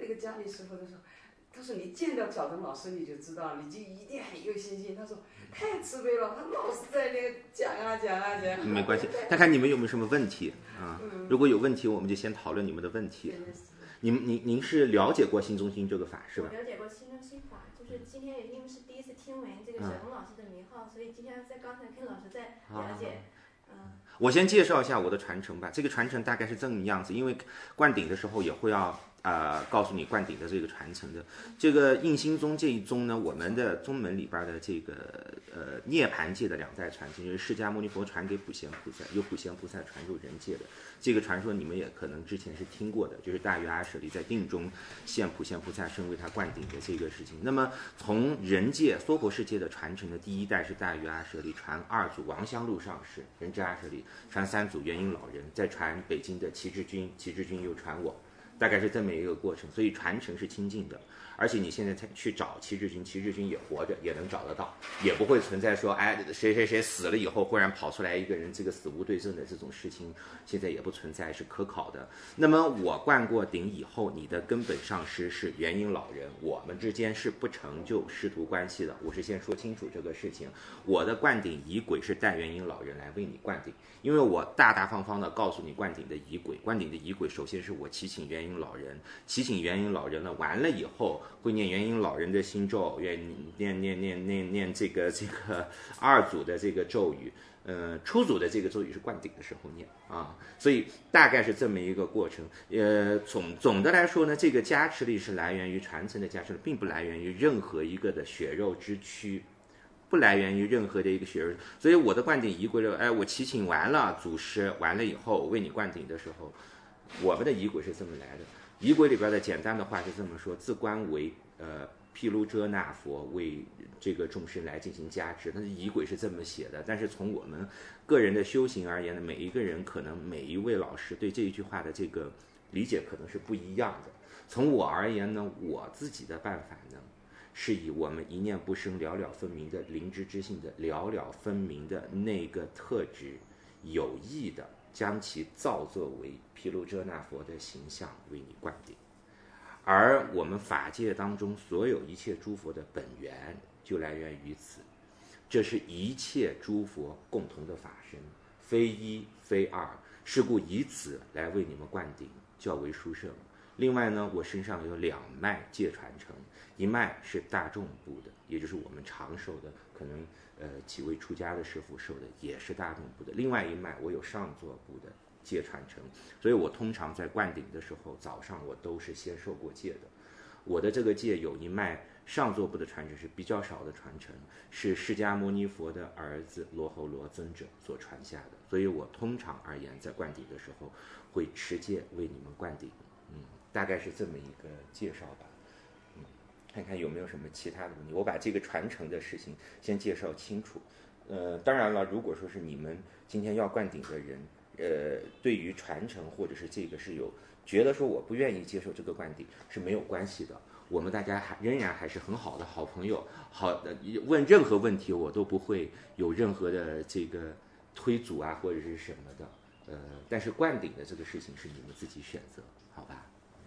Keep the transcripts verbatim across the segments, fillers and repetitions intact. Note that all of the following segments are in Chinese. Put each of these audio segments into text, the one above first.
个家里师傅的时候，他说你见到角灯老师你就知道了，你就一定很有信心。他说太慈悲了，他老是在那个讲啊讲啊讲。 没关系，看看你们有没有什么问题啊？如果有问题，我们就先讨论你们的问题。您您您是了解过新中心这个法是吧？ 我了解过新中心法，就是今天也因为是第一次听闻这个小龙老师的名号，所以今天在刚才跟老师在了解。嗯， 我先介绍一下我的传承吧。这个传承大概是这么样子，因为灌顶的时候也会要呃告诉你灌顶的这个传承的。这个应心宗这一宗呢，我们的宗门里边的这个呃涅槃界的两代传承，就是释迦牟尼佛传给普贤菩萨，由普贤菩萨传入人界的。这个传说你们也可能之前是听过的，就是大月阿舍利在定中现普贤菩萨身为他灌顶的这个事情。那么从人界娑婆世界的传承的第一代是大月阿舍利，传二祖王香露上师，人之阿舍利，传三祖元婴老人，再传北京的齐志军，齐志军又传我，大概是这么一个过程。所以传承是亲近的，而且你现在去找齐志军，齐志军也活着，也能找得到，也不会存在说哎谁谁谁死了以后忽然跑出来一个人，这个死无对证的这种事情，现在也不存在，是可考的。那么我灌过顶以后，你的根本上师是元婴老人，我们之间是不成就师徒关系的。我是先说清楚这个事情，我的灌顶仪轨是带元婴老人来为你灌顶，因为我大大方方的告诉你灌顶的仪轨，灌顶的仪轨首先是我祈请元婴老人，祈请元婴老人了，完了以后会念元婴老人的心咒，念念念念念念这个这个二祖的这个咒语。呃，初祖的这个咒语是灌顶的时候念啊，所以大概是这么一个过程。呃，总总的来说呢，这个加持力是来源于传承的加持力，并不来源于任何一个的血肉之躯，不来源于任何的一个血肉。所以我的灌顶仪轨，哎，我祈请完了祖师，完了以后我为你灌顶的时候，我们的仪轨是这么来的。仪轨里边的简单的话是这么说：自观为呃。毗卢遮那佛为这个众生来进行加持，但是仪轨是这么写的。但是从我们个人的修行而言呢，每一个人可能每一位老师对这一句话的这个理解可能是不一样的。从我而言呢，我自己的办法呢，是以我们一念不生、了了分明的灵知之性的了了分明的那个特质，有意的将其造作为毗卢遮那佛的形象为你灌顶。而我们法界当中所有一切诸佛的本源就来源于此，这是一切诸佛共同的法身，非一非二，是故以此来为你们灌顶，较为殊胜。另外呢，我身上有两脉戒传承，一脉是大众部的，也就是我们常受的，可能呃几位出家的师父受的也是大众部的，另外一脉我有上座部的戒传承，所以我通常在灌顶的时候，早上我都是先受过戒的。我的这个戒有一脉上座部的传承是比较少的传承，是释迦牟尼佛的儿子罗侯罗尊者所传下的，所以我通常而言在灌顶的时候会持戒为你们灌顶，嗯，大概是这么一个介绍吧。嗯，看看有没有什么其他的问题。我把这个传承的事情先介绍清楚。呃，当然了，如果说是你们今天要灌顶的人。呃，对于传承或者是这个是有觉得说我不愿意接受这个灌顶是没有关系的，我们大家还仍然还是很好的好朋友，好的问任何问题我都不会有任何的这个推阻啊或者是什么的，呃，但是灌顶的这个事情是你们自己选择，好吧？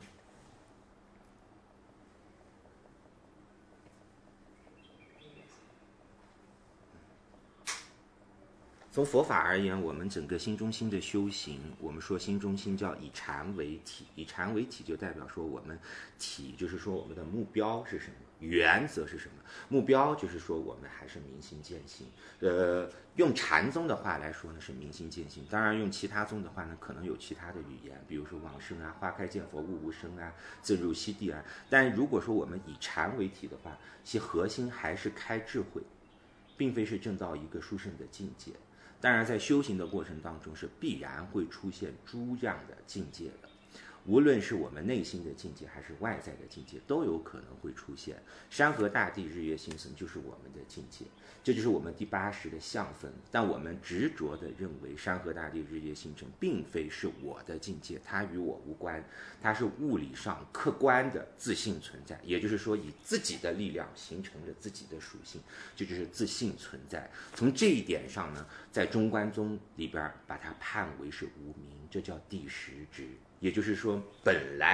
从佛法而言，我们整个心中心的修行，我们说心中心叫以禅为体，以禅为体就代表说我们体就是说我们的目标是什么，原则是什么？目标就是说我们还是明心见性。呃，用禅宗的话来说呢是明心见性，当然用其他宗的话呢可能有其他的语言，比如说往生啊、花开见佛、悟无生啊、自入悉地啊。但如果说我们以禅为体的话，其核心还是开智慧，并非是证到一个殊胜的境界。当然在修行的过程当中是必然会出现诸样的境界的，无论是我们内心的境界还是外在的境界都有可能会出现。山河大地日月星辰就是我们的境界，这就是我们第八识的相分。但我们执着地认为山河大地日月星辰并非是我的境界，它与我无关，它是物理上客观的自性存在，也就是说以自己的力量形成了自己的属性，这就是自性存在。从这一点上呢，在中观宗里边把它判为是无明，这叫第十支。也就是说本来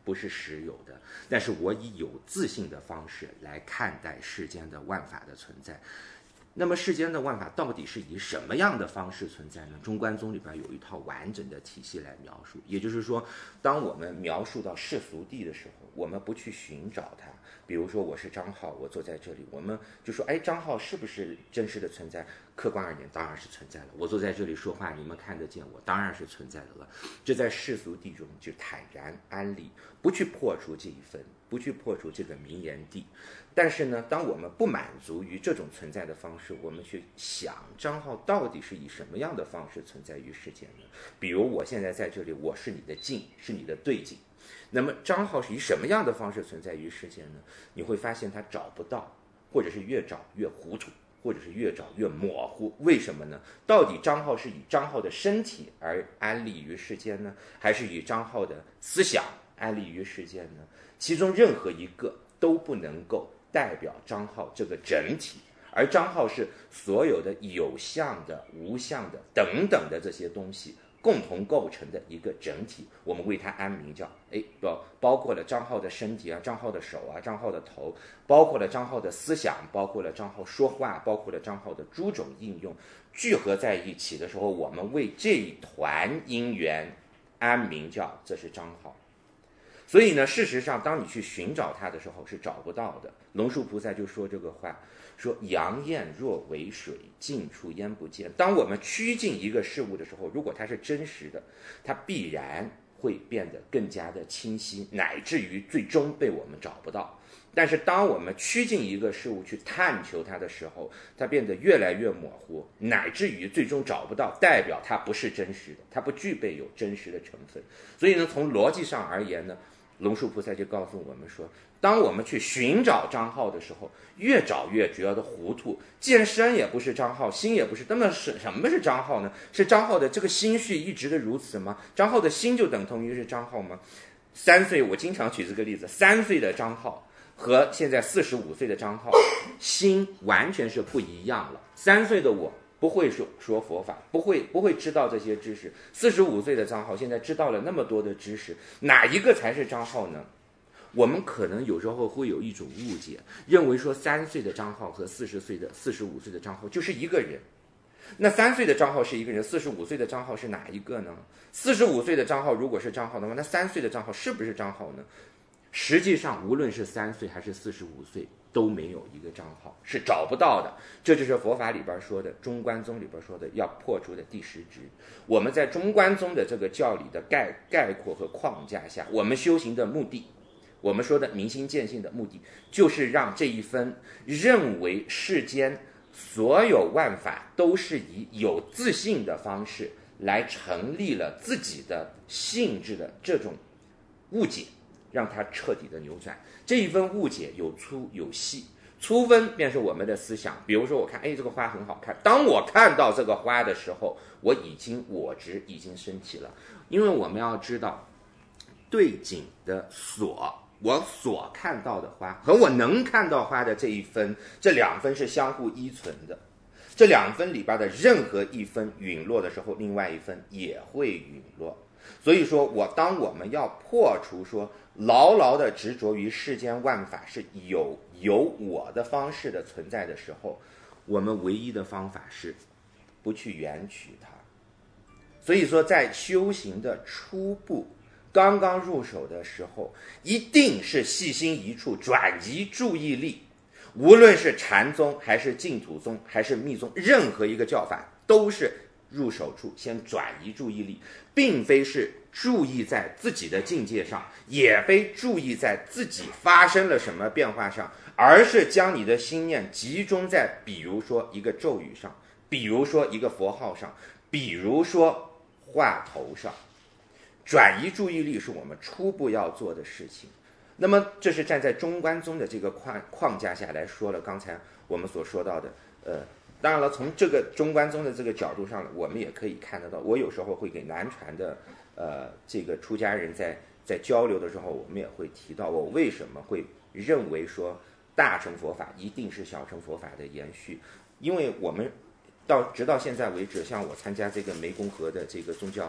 不是实有的，但是我以有自信的方式来看待世间的万法的存在。那么世间的万法到底是以什么样的方式存在呢？中观宗里边有一套完整的体系来描述，也就是说，当我们描述到世俗谛的时候，我们不去寻找它。比如说我是张浩，我坐在这里，我们就说，哎，张浩是不是真实的存在？客观而言当然是存在了。我坐在这里说话，你们看得见我，当然是存在的了。这在世俗谛中就坦然安立，不去破除这一分，不去破除这个名言谛。但是呢，当我们不满足于这种存在的方式，我们去想张浩到底是以什么样的方式存在于世间呢？比如我现在在这里，我是你的镜，是你的对镜。那么张浩是以什么样的方式存在于世间呢？你会发现他找不到，或者是越找越糊涂，或者是越找越模糊。为什么呢？到底张浩是以张浩的身体而安立于世间呢，还是以张浩的思想安立于世间呢？其中任何一个都不能够代表张浩这个整体，而张浩是所有的有相的、无相的等等的这些东西共同构成的一个整体，我们为它安名叫，哎，包包括了张浩的身体啊，张浩的手啊，张浩的头，包括了张浩的思想，包括了张浩说话，包括了张浩的诸种应用，聚合在一起的时候，我们为这一团因缘安名叫，这是张浩。所以呢，事实上当你去寻找它的时候是找不到的。龙树菩萨就说这个话，说阳焰若为水，近处焉不见。当我们趋近一个事物的时候，如果它是真实的，它必然会变得更加的清晰，乃至于最终被我们找不到。但是当我们趋近一个事物去探求它的时候，它变得越来越模糊，乃至于最终找不到，代表它不是真实的，它不具备有真实的成分。所以呢，从逻辑上而言呢，龙树菩萨就告诉我们说，当我们去寻找张浩的时候，越找越觉得糊涂，见身也不是张浩，心也不是。那么是什么是张浩呢？是张浩的这个心绪一直的如此吗？张浩的心就等同于是张浩吗？三岁，我经常举这个例子，三岁的张浩和现在四十五岁的张浩，心完全是不一样了。三岁的我不会说说佛法，不会不会知道这些知识。四十五岁的张浩现在知道了那么多的知识，哪一个才是张浩呢？我们可能有时候会有一种误解，认为说三岁的张浩和四十岁的四十五岁的张浩就是一个人。那三岁的张浩是一个人，四十五岁的张浩是哪一个呢？四十五岁的张浩如果是张浩的话，那三岁的张浩是不是张浩呢？实际上无论是三岁还是四十五岁都没有一个张浩，是找不到的。这就是佛法里边说的，中观宗里边说的要破除的第十执。我们在中观宗的这个教理的概概括和框架下，我们修行的目的，我们说的明心见性的目的，就是让这一分认为世间所有万法都是以有自性的方式来成立了自己的性质的这种误解，让它彻底的扭转。这一分误解有粗有细，粗分便是我们的思想。比如说我看，哎，这个花很好看，当我看到这个花的时候，我已经我执已经升起了。因为我们要知道，对景的所，我所看到的花和我能看到花的这一分，这两分是相互依存的。这两分里边的任何一分陨落的时候，另外一分也会陨落。所以说我当我们要破除说牢牢的执着于世间万法是有有我的方式的存在的时候，我们唯一的方法是不去缘取它。所以说在修行的初步刚刚入手的时候，一定是细心一处，转移注意力。无论是禅宗还是净土宗还是密宗，任何一个教法都是入手处先转移注意力，并非是注意在自己的境界上，也非注意在自己发生了什么变化上，而是将你的心念集中在比如说一个咒语上，比如说一个佛号上，比如说话头上。转移注意力是我们初步要做的事情。那么这是站在中观宗的这个框框架下来说了刚才我们所说到的，呃，当然了，从这个中观宗的这个角度上，我们也可以看得到。我有时候会给南传的呃这个出家人在在交流的时候，我们也会提到我为什么会认为说大乘佛法一定是小乘佛法的延续，因为我们到直到现在为止，像我参加这个湄公河的这个宗教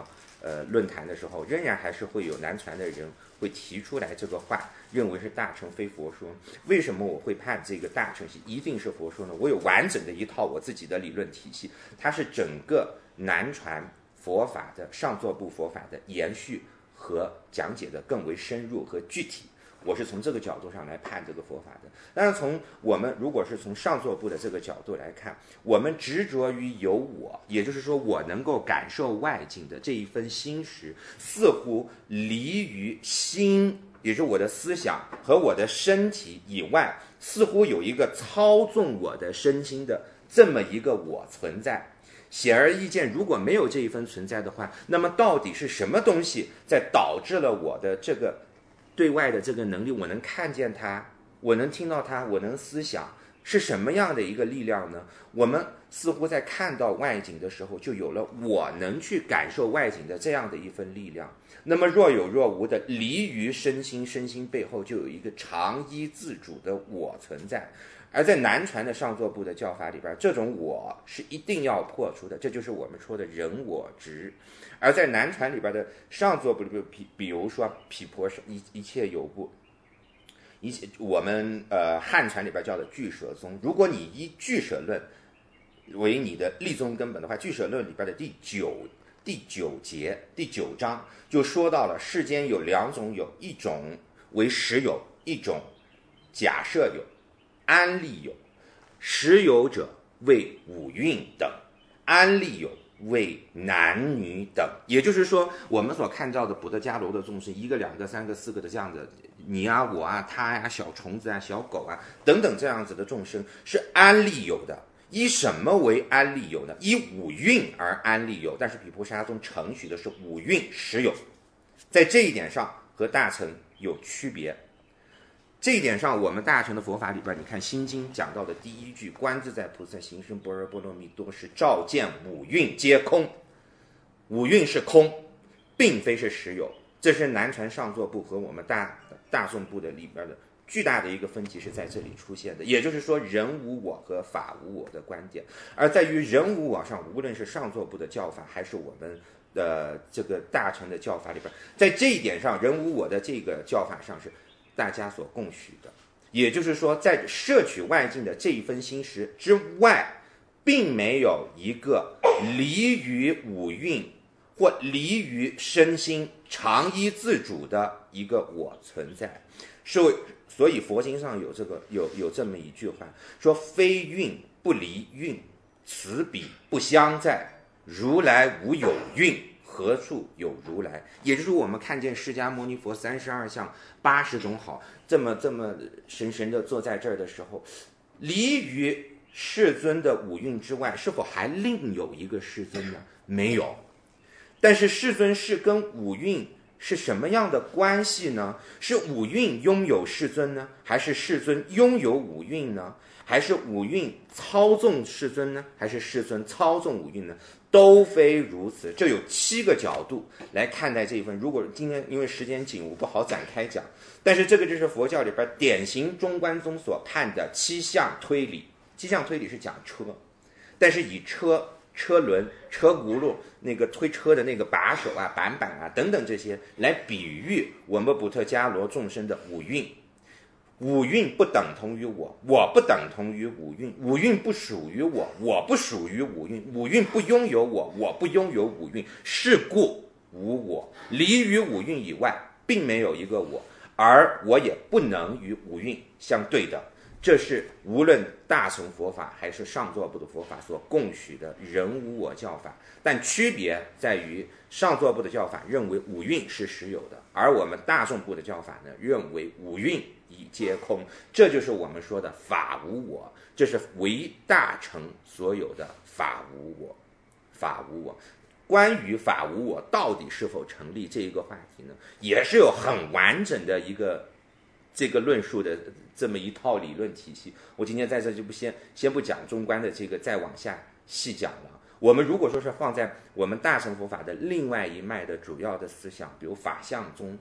呃论坛的时候，仍然还是会有南传的人会提出来这个话，认为是大乘非佛说。为什么我会判这个大乘系一定是佛说呢？我有完整的一套我自己的理论体系，它是整个南传佛法的上座部佛法的延续和讲解的更为深入和具体。我是从这个角度上来判这个佛法的。但是从我们如果是从上座部的这个角度来看，我们执着于有我，也就是说我能够感受外境的这一份心识，似乎离于心，也就是我的思想和我的身体以外，似乎有一个操纵我的身心的这么一个我存在。显而易见，如果没有这一份存在的话，那么到底是什么东西在导致了我的这个对外的这个能力，我能看见它，我能听到它，我能思想，是什么样的一个力量呢？我们似乎在看到外景的时候，就有了我能去感受外景的这样的一份力量。那么若有若无的离于身心，身心背后就有一个常依自主的我存在。而在南传的上座部的教法里边，这种我是一定要破除的，这就是我们说的人我执。而在南传里边的上座部里边，比比如说毗婆舍一一切有部，一切我们呃汉传里边叫的俱舍宗。如果你以俱舍论为你的立宗根本的话，俱舍论里边的第九第九节第九章就说到了世间有两种有，一种为实有，一种假设有，安立有。实有者为五蕴等，安立有为男女等。也就是说，我们所看到的补特伽罗的众生，一个两个三个四个的这样的你啊我啊他呀、啊、小虫子啊小狗啊等等这样子的众生，是安立有的。以什么为安立有呢？以五蕴而安立有。但是毗婆沙宗承许的是五蕴实有，在这一点上和大乘有区别。这一点上，我们大乘的佛法里边，你看《心经》讲到的第一句，观自在菩萨行深般若波罗蜜多时，照见五蕴皆空。五蕴是空，并非是实有。这是南传上座部和我们大大颂部的里边的巨大的一个分歧是在这里出现的。也就是说，人无我和法无我的观点。而在于人无我上，无论是上座部的教法，还是我们的这个大乘的教法里边，在这一点上，人无我的这个教法上是大家所共许的。也就是说，在摄取外境的这一分心识之外，并没有一个离于五蕴或离于身心常依自主的一个我存在。所以佛经上有这个有有这么一句话，说非蕴不离蕴，此彼不相在，如来无有蕴，何处有如来。也就是我们看见释迦牟尼佛三十二相八十种好，这么这么神神的坐在这儿的时候，离于世尊的五蕴之外，是否还另有一个世尊呢？没有。但是世尊是跟五蕴是什么样的关系呢？是五蕴拥有世尊呢，还是世尊拥有五蕴呢？还是五蕴操纵世尊呢，还是世尊操纵五蕴呢？都非如此。这有七个角度来看待这一份。如果今天因为时间紧，我不好展开讲，但是这个就是佛教里边典型中观宗所判的七项推理。七项推理是讲车，但是以车车轮、车轱辘、那个推车的那个把手啊、板板啊等等这些来比喻我们补特伽罗众生的五蕴。五蕴不等同于我，我不等同于五蕴，五蕴不属于我，我不属于五蕴，五蕴不拥有我，我不拥有五蕴，是故无我。离于五蕴以外，并没有一个我，而我也不能与五蕴相对的。这是无论大乘佛法还是上座部的佛法所共许的人无我教法，但区别在于上座部的教法认为五蕴是实有的，而我们大众部的教法呢，认为五蕴已皆空。这就是我们说的法无我，这是唯大乘所有的法无我。法无我，关于法无我到底是否成立这一个话题呢，也是有很完整的一个这个论述的这么一套理论体系。我今天在这就不先先不讲中观的这个，再往下细讲了。我们如果说是放在我们大乘佛法的另外一脉的主要的思想，比如法相宗，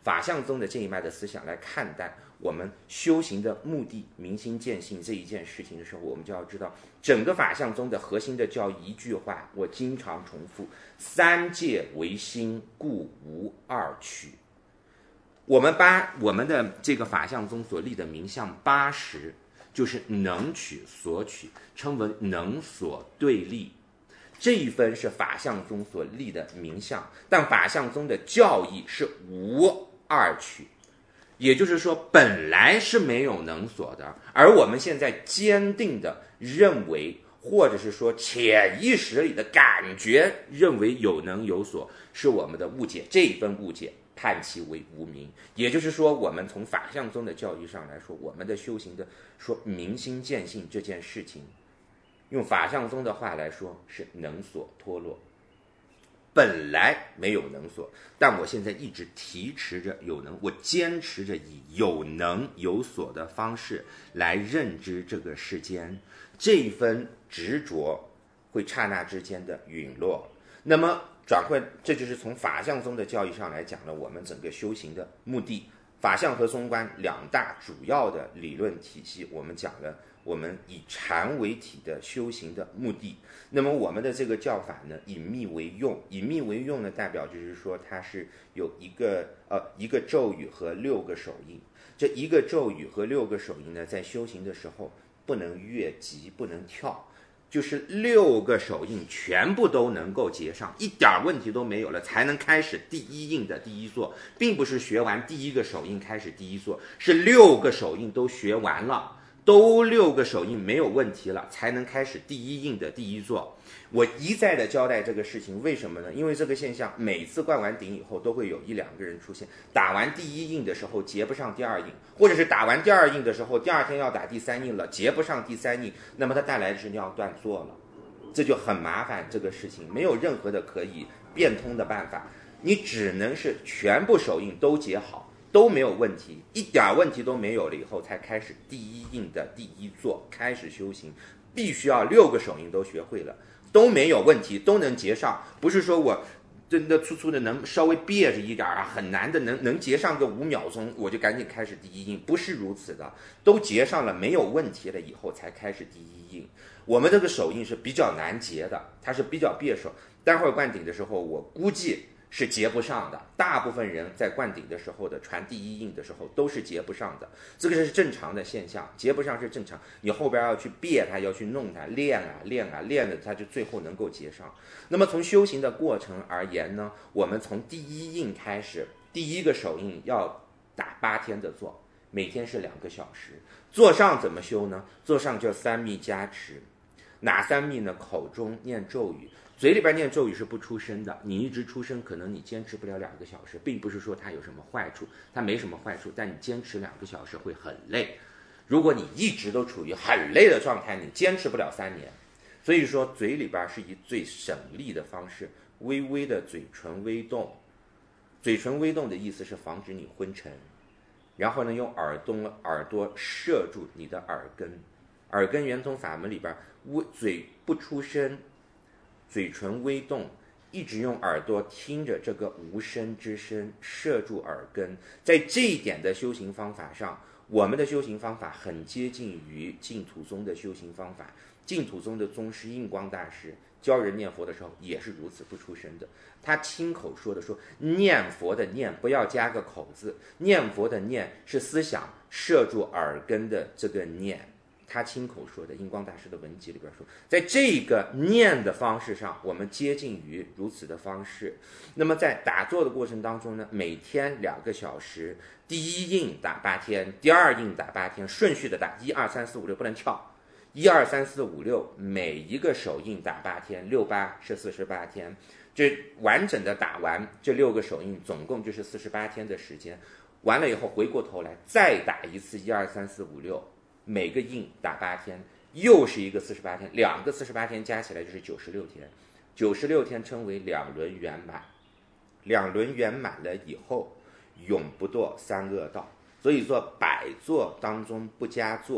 法相宗的这一脉的思想来看待我们修行的目的，明心见性这一件事情的时候，我们就要知道整个法相宗的核心的教义一句话，我经常重复：三界唯心，故无二取。我们八我们的这个法相宗所立的名相八十，就是能取所取，称为能所对立。这一分是法相宗所立的名相，但法相宗的教义是无二取，也就是说本来是没有能所的，而我们现在坚定的认为，或者是说潜意识里的感觉认为有能有所，是我们的误解，这一分误解判其为无明。也就是说，我们从法相宗的教义上来说，我们的修行的说明心见性这件事情，用法相宗的话来说是能所脱落，本来没有能所，但我现在一直提持着有能，我坚持着以有能有所的方式来认知这个世间，这一分执着会刹那之间的陨落。那么转会，这就是从法相宗的教义上来讲了我们整个修行的目的。法相和中观两大主要的理论体系，我们讲了我们以禅为体的修行的目的。那么我们的这个教法呢，隐秘为用，隐秘为用呢，代表就是说它是有一个呃一个咒语和六个手印。这一个咒语和六个手印呢，在修行的时候不能越级，不能跳，就是六个手印全部都能够结上，一点问题都没有了，才能开始第一印的第一座，并不是学完第一个手印开始第一座，是六个手印都学完了，都六个手印没有问题了，才能开始第一印的第一座。我一再的交代这个事情，为什么呢？因为这个现象每次灌完顶以后都会有一两个人出现，打完第一印的时候结不上第二印，或者是打完第二印的时候第二天要打第三印了，结不上第三印，那么它带来的是尿断座了，这就很麻烦。这个事情没有任何的可以变通的办法，你只能是全部手印都结好，都没有问题，一点问题都没有了以后，才开始第一印的第一座，开始修行，必须要六个手印都学会了，都没有问题，都能结上。不是说我真的粗粗的能稍微憋着一点啊，很难的能能结上个五秒钟，我就赶紧开始第一印，不是如此的，都结上了没有问题了以后才开始第一印。我们这个手印是比较难结的，它是比较别手，待会儿灌顶的时候我估计是结不上的，大部分人在灌顶的时候的传第一印的时候都是结不上的，这个是正常的现象，结不上是正常，你后边要去别它，要去弄它，练啊练啊练的，它就最后能够结上。那么从修行的过程而言呢，我们从第一印开始，第一个手印要打八天的坐，每天是两个小时。坐上怎么修呢？坐上就三密加持，哪三密呢？口中念咒语，嘴里边念咒语是不出声的，你一直出声，可能你坚持不了两个小时，并不是说它有什么坏处，它没什么坏处，但你坚持两个小时会很累。如果你一直都处于很累的状态，你坚持不了三年。所以说嘴里边是以最省力的方式，微微的嘴唇微动，嘴唇微动的意思是防止你昏沉，然后呢用耳朵耳朵摄住你的耳根，耳根圆通法门里边嘴不出声，嘴唇微动，一直用耳朵听着这个无声之声，摄住耳根。在这一点的修行方法上，我们的修行方法很接近于净土宗的修行方法。净土宗的宗师印光大师教人念佛的时候也是如此不出声的，他亲口说的，说念佛的念不要加个口字，念佛的念是思想摄住耳根的这个念，他亲口说的。印光大师的文集里边说，在这个念的方式上我们接近于如此的方式。那么在打坐的过程当中呢，每天两个小时，第一印打八天，第二印打八天，顺序的打，一二三四五六，不能跳，一二三四五六，每一个手印打八天，六八是四十八天，这完整的打完这六个手印，总共就是四十八天的时间。完了以后回过头来再打一次一二三四五六，每个印打八天，又是一个四十八天，两个四十八天加起来就是九十六天，九十六天称为两轮圆满。两轮圆满了以后，永不堕三恶道。所以说百坐当中不加坐，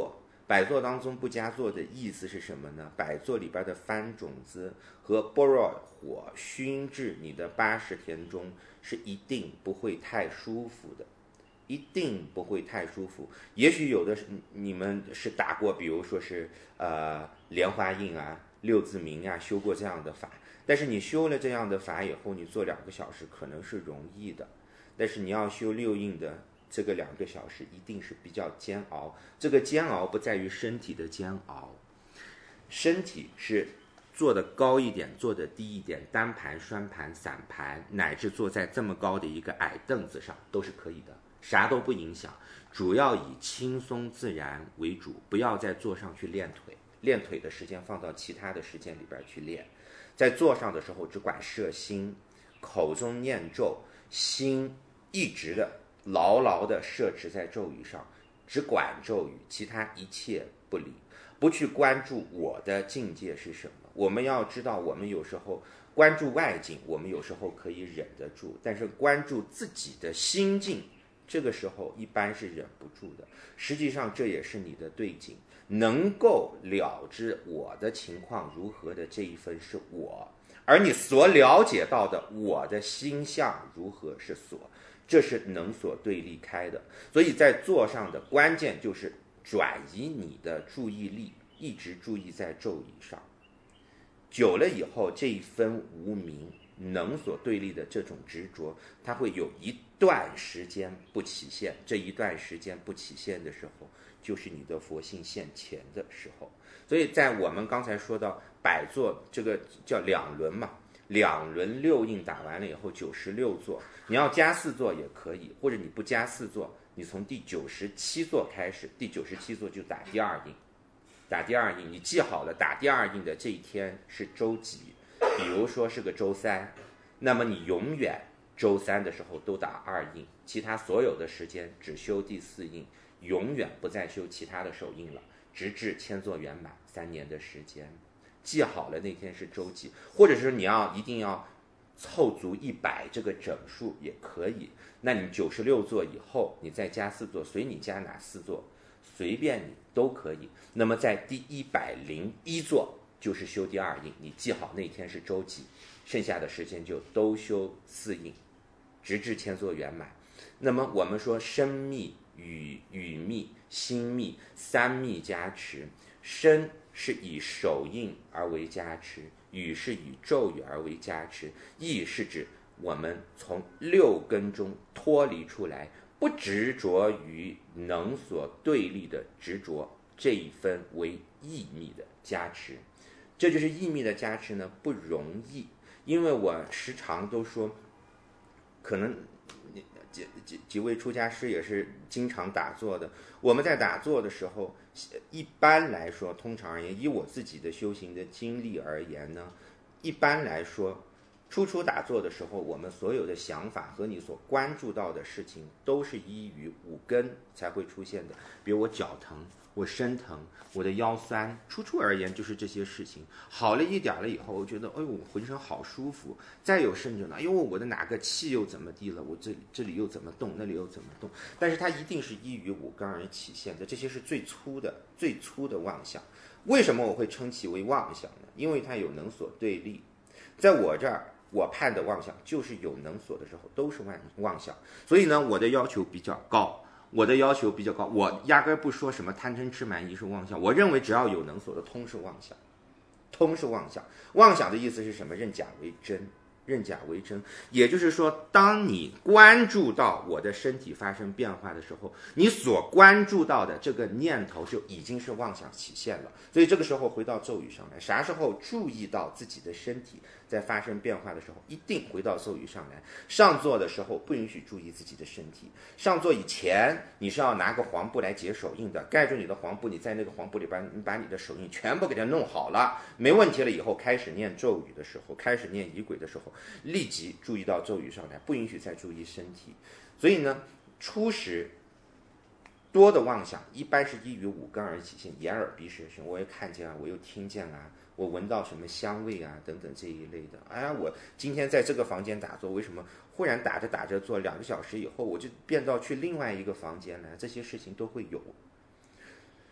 百座当中不加座的意思是什么呢？百座里边的番种子和般若火熏制你的八十田中是一定不会太舒服的，一定不会太舒服。也许有的你们是打过，比如说是呃莲花印啊、六字明啊，修过这样的法，但是你修了这样的法以后，你做两个小时可能是容易的，但是你要修六印的这个两个小时一定是比较煎熬。这个煎熬不在于身体的煎熬，身体是做的高一点，做的低一点，单盘、双盘、散盘，乃至坐在这么高的一个矮凳子上都是可以的，啥都不影响。主要以轻松自然为主，不要在座上去练腿，练腿的时间放到其他的时间里边去练。在座上的时候只管摄心，口中念咒，心一直的牢牢的摄持在咒语上，只管咒语，其他一切不理，不去关注我的境界是什么。我们要知道，我们有时候关注外境，我们有时候可以忍得住，但是关注自己的心境，这个时候一般是忍不住的。实际上这也是你的对境，能够了知我的情况如何的这一分是我，而你所了解到的我的心相如何是所，这是能所对立开的。所以在座上的关键就是转移你的注意力，一直注意在咒语上。久了以后，这一分无明能所对立的这种执着，它会有一段时间不起现，这一段时间不起现的时候，就是你的佛性现前的时候。所以在我们刚才说到百座，这个叫两轮嘛，两轮六印打完了以后九十六座，你要加四座也可以，或者你不加四座，你从第九十七座开始，第九十七座就打第二印，打第二印，你记好了，打第二印的这一天是周几，比如说是个周三，那么你永远周三的时候都打二印，其他所有的时间只修第四印，永远不再修其他的手印了，直至千座圆满三年的时间。记好了那天是周几，或者是你要一定要凑足一百这个整数也可以。那你九十六座以后，你再加四座，随你加哪四座，随便你都可以。那么在第一百零一座就是修第二印，你记好那天是周几，剩下的时间就都修四印，直至千座圆满。那么我们说身密、语语密、心密三密加持，身是以手印而为加持，语是以咒语而为加持，意是指我们从六根中脱离出来，不执着于能所对立的执着，这一分为意密的加持。这就是意密的加持呢，不容易，因为我时常都说，可能几几几位出家师也是经常打坐的。我们在打坐的时候，一般来说，通常而言，以我自己的修行的经历而言呢，一般来说，初初打坐的时候，我们所有的想法和你所关注到的事情，都是依于五根才会出现的。比如我脚疼，我身疼，我的腰酸，初初而言就是这些事情。好了一点了以后，我觉得哎呦，我浑身好舒服。再有甚者呢，哎呦，我的哪个气又怎么地了，我这这里又怎么动，那里又怎么动。但是它一定是依于五根而起现的，这些是最粗的最粗的妄想。为什么我会称其为妄想呢？因为它有能所对立。在我这儿，我判的妄想就是有能所的时候都是妄妄想，所以呢，我的要求比较高。我的要求比较高，我压根不说什么贪嗔痴慢疑是妄想，我认为只要有能所的通是妄想，通是妄想。妄想的意思是什么？认假为真，认假为真。也就是说，当你关注到我的身体发生变化的时候，你所关注到的这个念头就已经是妄想起现了。所以这个时候回到咒语上来，啥时候注意到自己的身体在发生变化的时候，一定回到咒语上来。上座的时候不允许注意自己的身体，上座以前你是要拿个黄布来解手印的，盖住你的黄布，你在那个黄布里边，你把你的手印全部给它弄好了，没问题了以后，开始念咒语的时候，开始念仪轨的时候，立即注意到咒语上来，不允许再注意身体。所以呢，初时多的妄想一般是依于五根而起现，眼耳鼻舌身，我又看见啊，我又听见啊，我闻到什么香味啊等等这一类的。哎呀，我今天在这个房间打坐，为什么忽然打着打着坐两个小时以后，我就变到去另外一个房间来？这些事情都会有。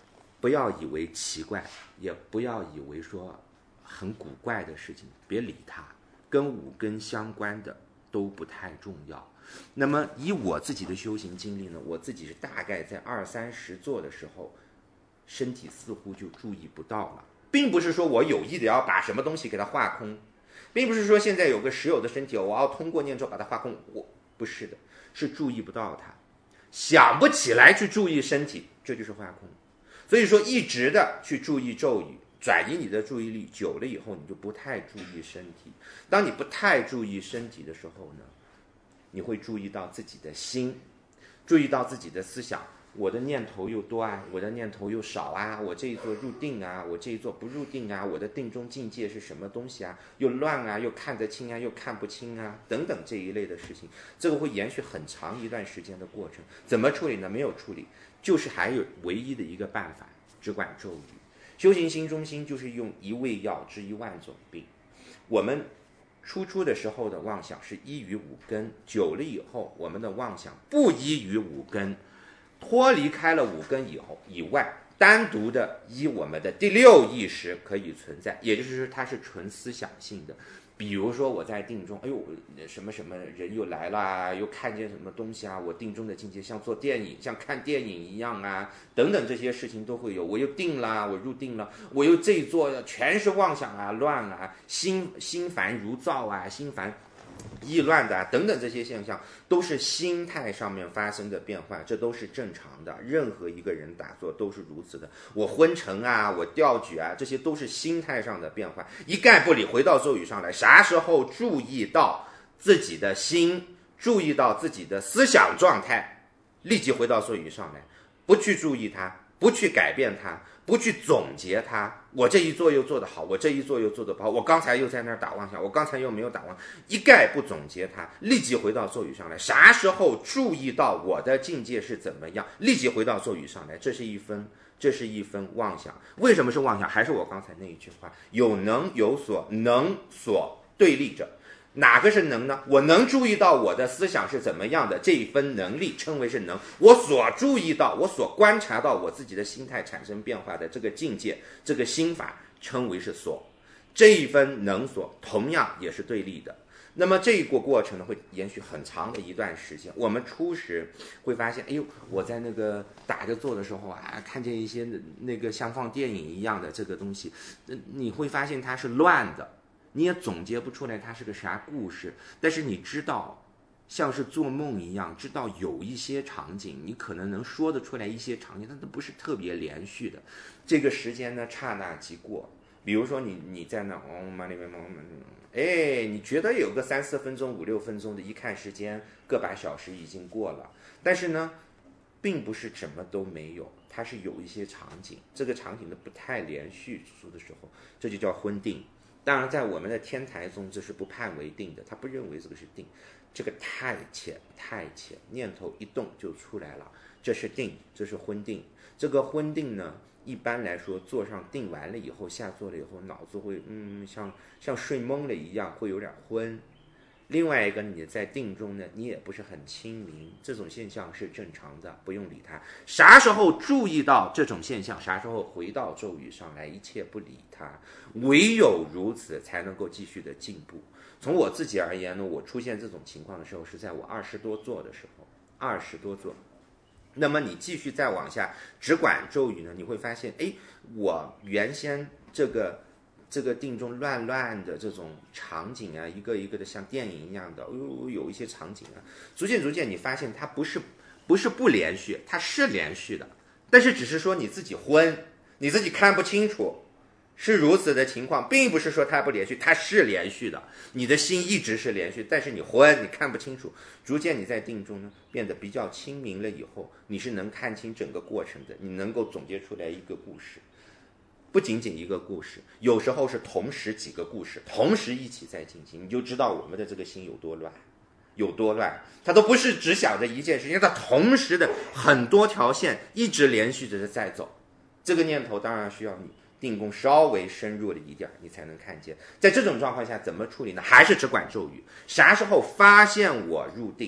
不要以为奇怪，也不要以为说很古怪的事情，别理它，跟五根相关的都不太重要。那么以我自己的修行经历呢，我自己是大概在二三十座的时候，身体似乎就注意不到了，并不是说我有意的要把什么东西给它化空，并不是说现在有个实有的身体，我要通过念咒把它化空，我不是的，是注意不到它，想不起来去注意身体，这就是化空。所以说一直的去注意咒语，转移你的注意力，久了以后你就不太注意身体。当你不太注意身体的时候呢，你会注意到自己的心，注意到自己的思想，我的念头又多啊，我的念头又少啊，我这一座入定啊，我这一座不入定啊，我的定中境界是什么东西啊，又乱啊，又看得清啊，又看不清啊，等等这一类的事情，这个会延续很长一段时间的过程。怎么处理呢？没有处理，就是还有唯一的一个办法，只管咒语。修行心中心就是用一味药治一万种病。我们初初的时候的妄想是依于五根，久了以后我们的妄想不依于五根，脱离开了五根以后以外，单独的依我们的第六意识可以存在，也就是说它是纯思想性的。比如说我在定中，哎呦，什么什么人又来了，又看见什么东西啊，我定中的境界像做电影，像看电影一样啊，等等这些事情都会有。我又定了，我入定了，我又这一座全是妄想啊，乱啊，心心烦如躁啊，心烦意乱的啊，等等这些现象都是心态上面发生的变化，这都是正常的，任何一个人打坐都是如此的。我昏沉啊，我吊举啊，这些都是心态上的变化，一概不理，回到咒语上来。啥时候注意到自己的心，注意到自己的思想状态，立即回到咒语上来，不去注意它，不去改变它，不去总结它，我这一做又做得好，我这一做又做得不好，我刚才又在那儿打妄想，我刚才又没有打妄，一概不总结它，立即回到咒语上来。啥时候注意到我的境界是怎么样，立即回到咒语上来，这是一分这是一分妄想。为什么是妄想？还是我刚才那一句话，有能有所，能所对立着。哪个是能呢？我能注意到我的思想是怎么样的，这一分能力称为是能。我所注意到，我所观察到我自己的心态产生变化的这个境界，这个心法称为是所。这一分能所同样也是对立的。那么这一个过程呢，会延续很长的一段时间。我们初时会发现，哎呦，我在那个打着坐的时候啊，看见一些那个像放电影一样的这个东西，你会发现它是乱的。你也总结不出来它是个啥故事，但是你知道像是做梦一样，知道有一些场景你可能能说得出来一些场景，但它不是特别连续的。这个时间呢刹那即过，比如说你你在那哦嘛里面嘛，哎，你觉得有个三四分钟五六分钟的，一看时间个把小时已经过了，但是呢并不是什么都没有，它是有一些场景，这个场景呢不太连续的时候，这就叫昏定。当然在我们的天台宗这是不判为定的，他不认为这个是定，这个太浅太浅，念头一动就出来了，这是定，这是昏定。这个昏定呢一般来说坐上定完了以后，下坐了以后脑子会嗯像像睡懵了一样，会有点昏。另外一个你在定中呢你也不是很清明，这种现象是正常的，不用理它。啥时候注意到这种现象，啥时候回到咒语上来，一切不理它，唯有如此才能够继续的进步。从我自己而言呢，我出现这种情况的时候是在我二十多座的时候，二十多座。那么你继续再往下只管咒语呢，你会发现，哎，我原先这个这个定中乱乱的这种场景啊，一个一个的像电影一样的，哦，有一些场景啊，逐渐逐渐你发现它不是不是不连续，它是连续的，但是只是说你自己昏，你自己看不清楚，是如此的情况，并不是说它不连续，它是连续的，你的心一直是连续，但是你昏，你看不清楚。逐渐你在定中呢变得比较清明了以后，你是能看清整个过程的，你能够总结出来一个故事。不仅仅一个故事，有时候是同时几个故事同时一起在进行，你就知道我们的这个心有多乱有多乱。它都不是只想着一件事情，它同时的很多条线一直连续着在走。这个念头当然需要你定功稍微深入了一点，你才能看见。在这种状况下怎么处理呢？还是只管咒语。啥时候发现我入定，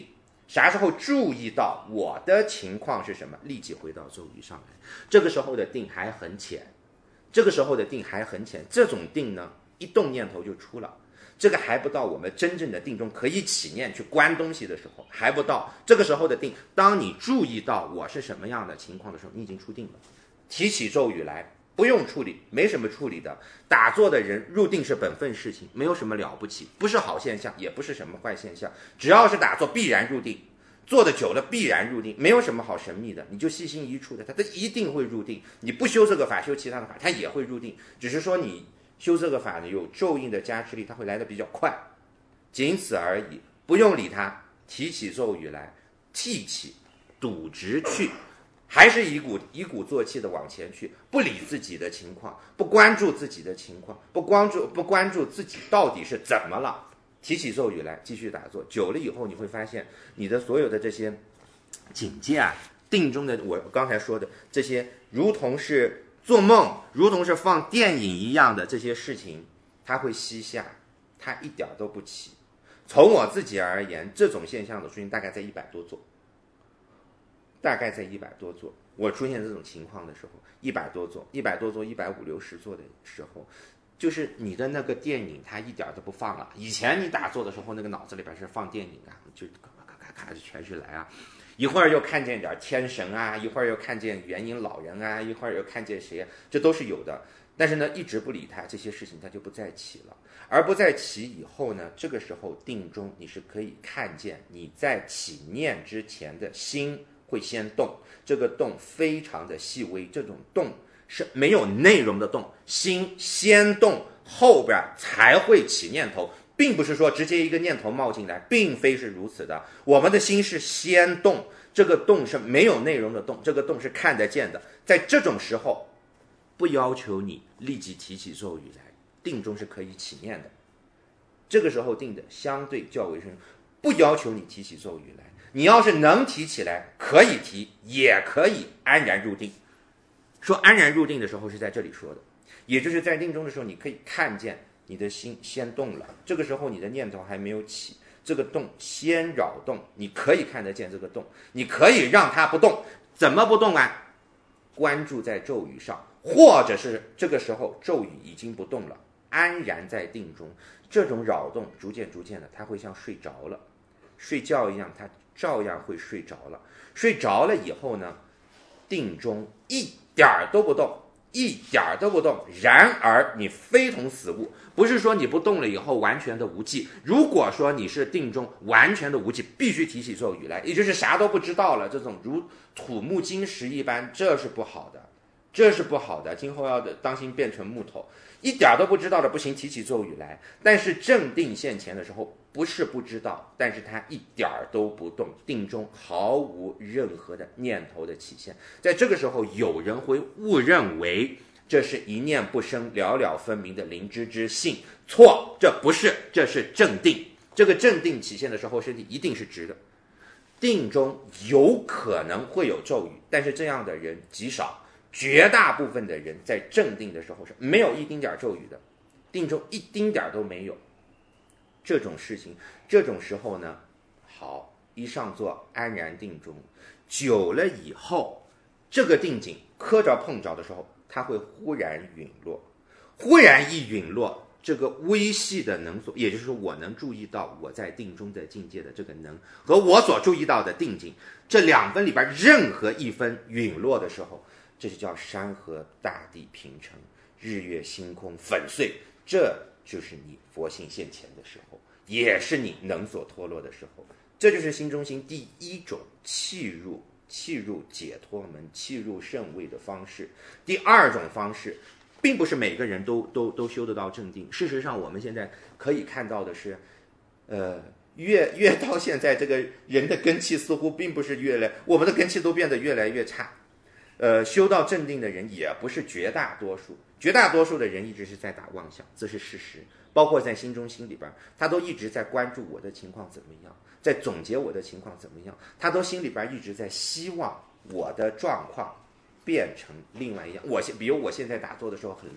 啥时候注意到我的情况是什么，立即回到咒语上来。这个时候的定还很浅，这个时候的定还很浅，这种定呢，一动念头就出了。这个还不到我们真正的定中可以起念去观东西的时候，还不到这个时候的定。当你注意到我是什么样的情况的时候，你已经出定了。提起咒语来，不用处理，没什么处理的。打坐的人入定是本分事情，没有什么了不起，不是好现象，也不是什么坏现象。只要是打坐，必然入定，做的久了必然入定，没有什么好神秘的。你就细心一处的，它它一定会入定。你不修这个法，修其他的法，它也会入定。只是说你修这个法呢，有咒印的加持力，它会来得比较快，仅此而已，不用理它。提起咒语来，提起，笃直去。还是一鼓一鼓作气的往前去，不理自己的情况，不关注自己的情况，不关注不关注自己到底是怎么了。提起咒语来，继续打坐，久了以后你会发现，你的所有的这些境界啊，定中的我刚才说的这些，如同是做梦，如同是放电影一样的这些事情，它会息下，它一点都不起。从我自己而言，这种现象的出现大概在一百多座。大概在一百多座，我出现这种情况的时候，一百多座，一百多座，一百五六十座的时候，就是你的那个电影它一点都不放了。以前你打坐的时候，那个脑子里边是放电影啊，就咔咔咔咔就全是来啊，一会儿又看见点天神啊，一会儿又看见元婴老人啊，一会儿又看见谁，这都是有的。但是呢，一直不理他，这些事情他就不再起了。而不再起以后呢，这个时候定中你是可以看见你在起念之前的心会先动，这个动非常的细微，这种动是没有内容的动，心先动，后边才会起念头，并不是说直接一个念头冒进来，并非是如此的。我们的心是先动，这个动是没有内容的动，这个动是看得见的。在这种时候，不要求你立即提起咒语来，定中是可以起念的。这个时候定的相对较为深，不要求你提起咒语来。你要是能提起来，可以提，也可以安然入定。说安然入定的时候是在这里说的，也就是在定中的时候，你可以看见你的心先动了，这个时候你的念头还没有起，这个动先扰动，你可以看得见这个动，你可以让它不动。怎么不动啊？关注在咒语上，或者是这个时候咒语已经不动了，安然在定中，这种扰动逐渐逐渐的，它会像睡着了，睡觉一样，它照样会睡着了。睡着了以后呢，定中一点都不动，一点都不动。然而你非同死物，不是说你不动了以后完全的无记。如果说你是定中完全的无记，必须提起咒语来，也就是啥都不知道了，这种如土木金石一般，这是不好的，这是不好的。今后要当心变成木头。一点都不知道的不行，提起咒语来。但是正定现前的时候，不是不知道，但是他一点都不动，定中毫无任何的念头的起现。在这个时候，有人会误认为这是一念不生，了了分明的灵知之性。错，这不是，这是正定。这个正定起现的时候，身体一定是直的。定中有可能会有咒语，但是这样的人极少。绝大部分的人在正定的时候是没有一丁点咒语的，定中一丁点都没有。这种事情，这种时候呢，好，一上座安然定中，久了以后，这个定境磕着碰着的时候，它会忽然陨落，忽然一陨落，这个微细的能所，也就是说我能注意到我在定中的境界的这个能，和我所注意到的定境，这两分里边任何一分陨落的时候，这就叫山河大地平成，日月星空粉碎，这就是你佛性现前的时候，也是你能所脱落的时候。这就是心中心第一种契入契入解脱门、契入圣位的方式。第二种方式，并不是每个人都都都修得到正定。事实上，我们现在可以看到的是，呃，越越到现在，这个人的根气似乎并不是越来，我们的根气都变得越来越差。呃，修到正定的人也不是绝大多数，绝大多数的人一直是在打妄想，这是事实。包括在心中心里边，他都一直在关注我的情况怎么样，在总结我的情况怎么样，他都心里边一直在希望我的状况变成另外一样。我比如我现在打坐的时候很乱，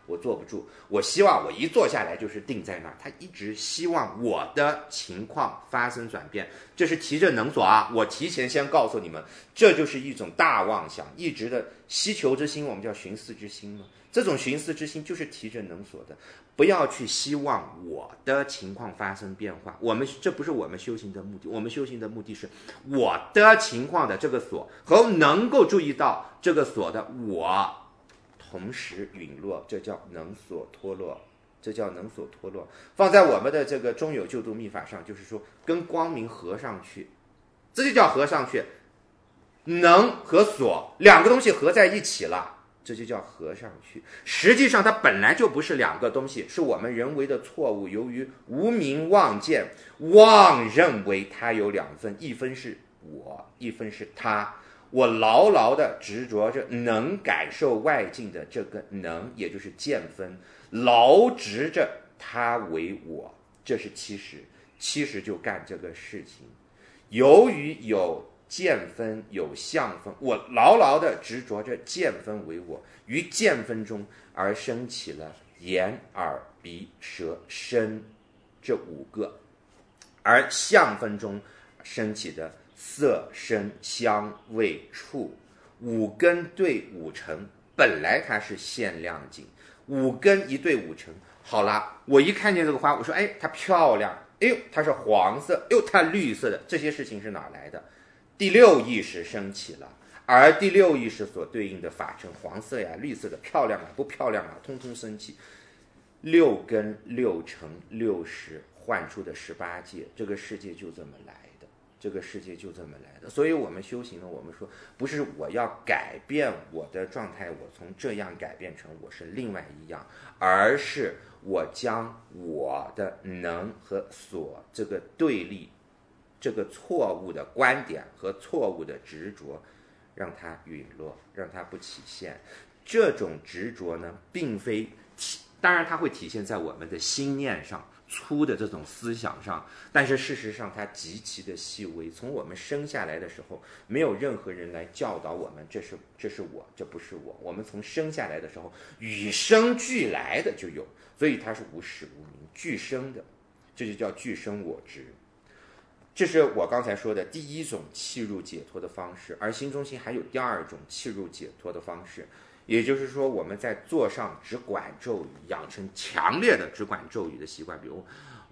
我坐不住，我希望我一坐下来就是定在那儿。他一直希望我的情况发生转变，这是提着能所啊！我提前先告诉你们，这就是一种大妄想，一直的希求之心，我们叫寻思之心嘛。这种寻思之心就是提着能所的，不要去希望我的情况发生变化。我们这不是我们修行的目的，我们修行的目的是我的情况的这个所和能够注意到这个所的我同时陨落，这叫能所脱落，这叫能所脱落。放在我们的这个中有救度密法上，就是说跟光明合上去，这就叫合上去。能和所两个东西合在一起了，这就叫合上去。实际上它本来就不是两个东西，是我们人为的错误，由于无明妄见，妄认为它有两分，一分是我，一分是他。我牢牢地执着着能感受外境的这个能，也就是见分，牢执着它为我，这是七十。七十就干这个事情。由于有见分有相分，我牢牢地执着着见分为我，于见分中而生起了眼耳鼻舌身这五个，而相分中升起的色声香味触，五根对五尘，本来它是限量境，五根一对五尘，好了，我一看见这个花，我说哎，它漂亮，哎呦，它是黄色，哎呦，它绿色的，这些事情是哪来的？第六意识升起了，而第六意识所对应的法尘，黄色呀、绿色的，漂亮啊、不漂亮啊，通通升起。六根、六尘、六识换出的十八界，这个世界就这么来的，这个世界就这么来的。所以我们修行呢，我们说不是我要改变我的状态，我从这样改变成我是另外一样，而是我将我的能和所这个对立，这个错误的观点和错误的执着，让它陨落，让它不起现。这种执着呢，并非当然它会体现在我们的心念上，粗的这种思想上，但是事实上它极其的细微。从我们生下来的时候，没有任何人来教导我们，这是这是我，这不是我。我们从生下来的时候，与生俱来的就有，所以它是无始无明，俱生的，这就叫俱生我执。这是我刚才说的第一种契入解脱的方式，而心中心还有第二种契入解脱的方式。也就是说，我们在座上只管咒语，养成强烈的只管咒语的习惯，比如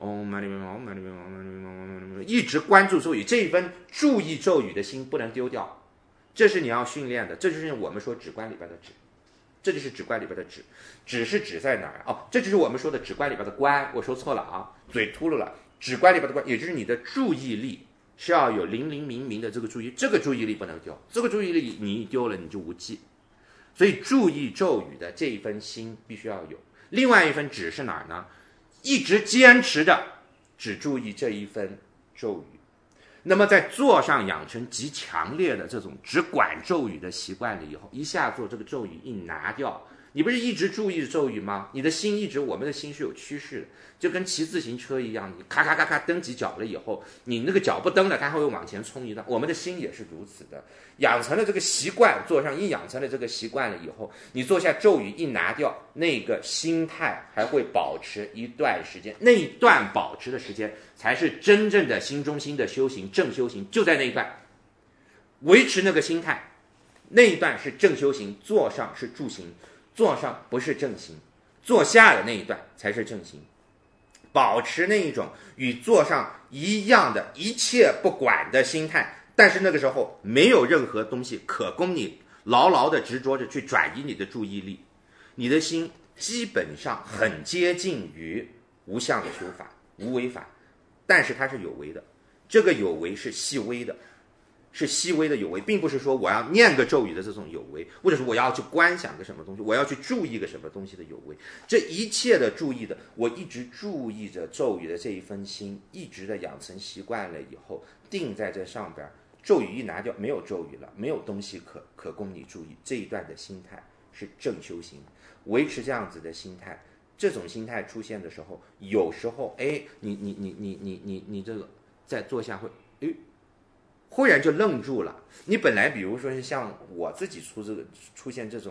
一直关注咒语，这一分注意咒语的心不能丢掉，这是你要训练的。这就是我们说止观里边的止，这就是止观里边的止。止是止在哪儿？哦，这就是我们说的止观里边的观。我说错了啊，嘴秃噜了。止观里边的观，也就是你的注意力是要有灵灵明明的这个注意，这个注意力不能丢，这个注意力你一丢了，你就无记。所以注意咒语的这一分心必须要有。另外一分止是哪儿呢？一直坚持着只注意这一分咒语。那么在座上养成极强烈的这种只管咒语的习惯了以后，一下座这个咒语一拿掉，你不是一直注意咒语吗？你的心一直，我们的心是有趋势的，就跟骑自行车一样，你咔咔咔咔蹬几脚了以后，你那个脚不蹬了，它还会往前冲一段。我们的心也是如此的，养成了这个习惯，坐上一养成了这个习惯了以后，你坐下咒语一拿掉，那个心态还会保持一段时间，那一段保持的时间才是真正的心中心的修行，正修行就在那一段，维持那个心态，那一段是正修行，坐上是助行。坐上不是正行，坐下的那一段才是正行。保持那一种与坐上一样的一切不管的心态，但是那个时候没有任何东西可供你牢牢的执着着去转移你的注意力，你的心基本上很接近于无相的修法，无为法，但是它是有为的，这个有为是细微的，是细微的有为，并不是说我要念个咒语的这种有为，或者是我要去观想个什么东西，我要去注意个什么东西的有为。这一切的注意的，我一直注意着咒语的这一分心，一直的养成习惯了以后，定在这上边，咒语一拿掉，没有咒语了，没有东西可可供你注意，这一段的心态是正修行。维持这样子的心态，这种心态出现的时候，有时候哎，你你你你你你你这个在坐下会哎。忽然就愣住了。你本来比如说是像我自己出这个出现这种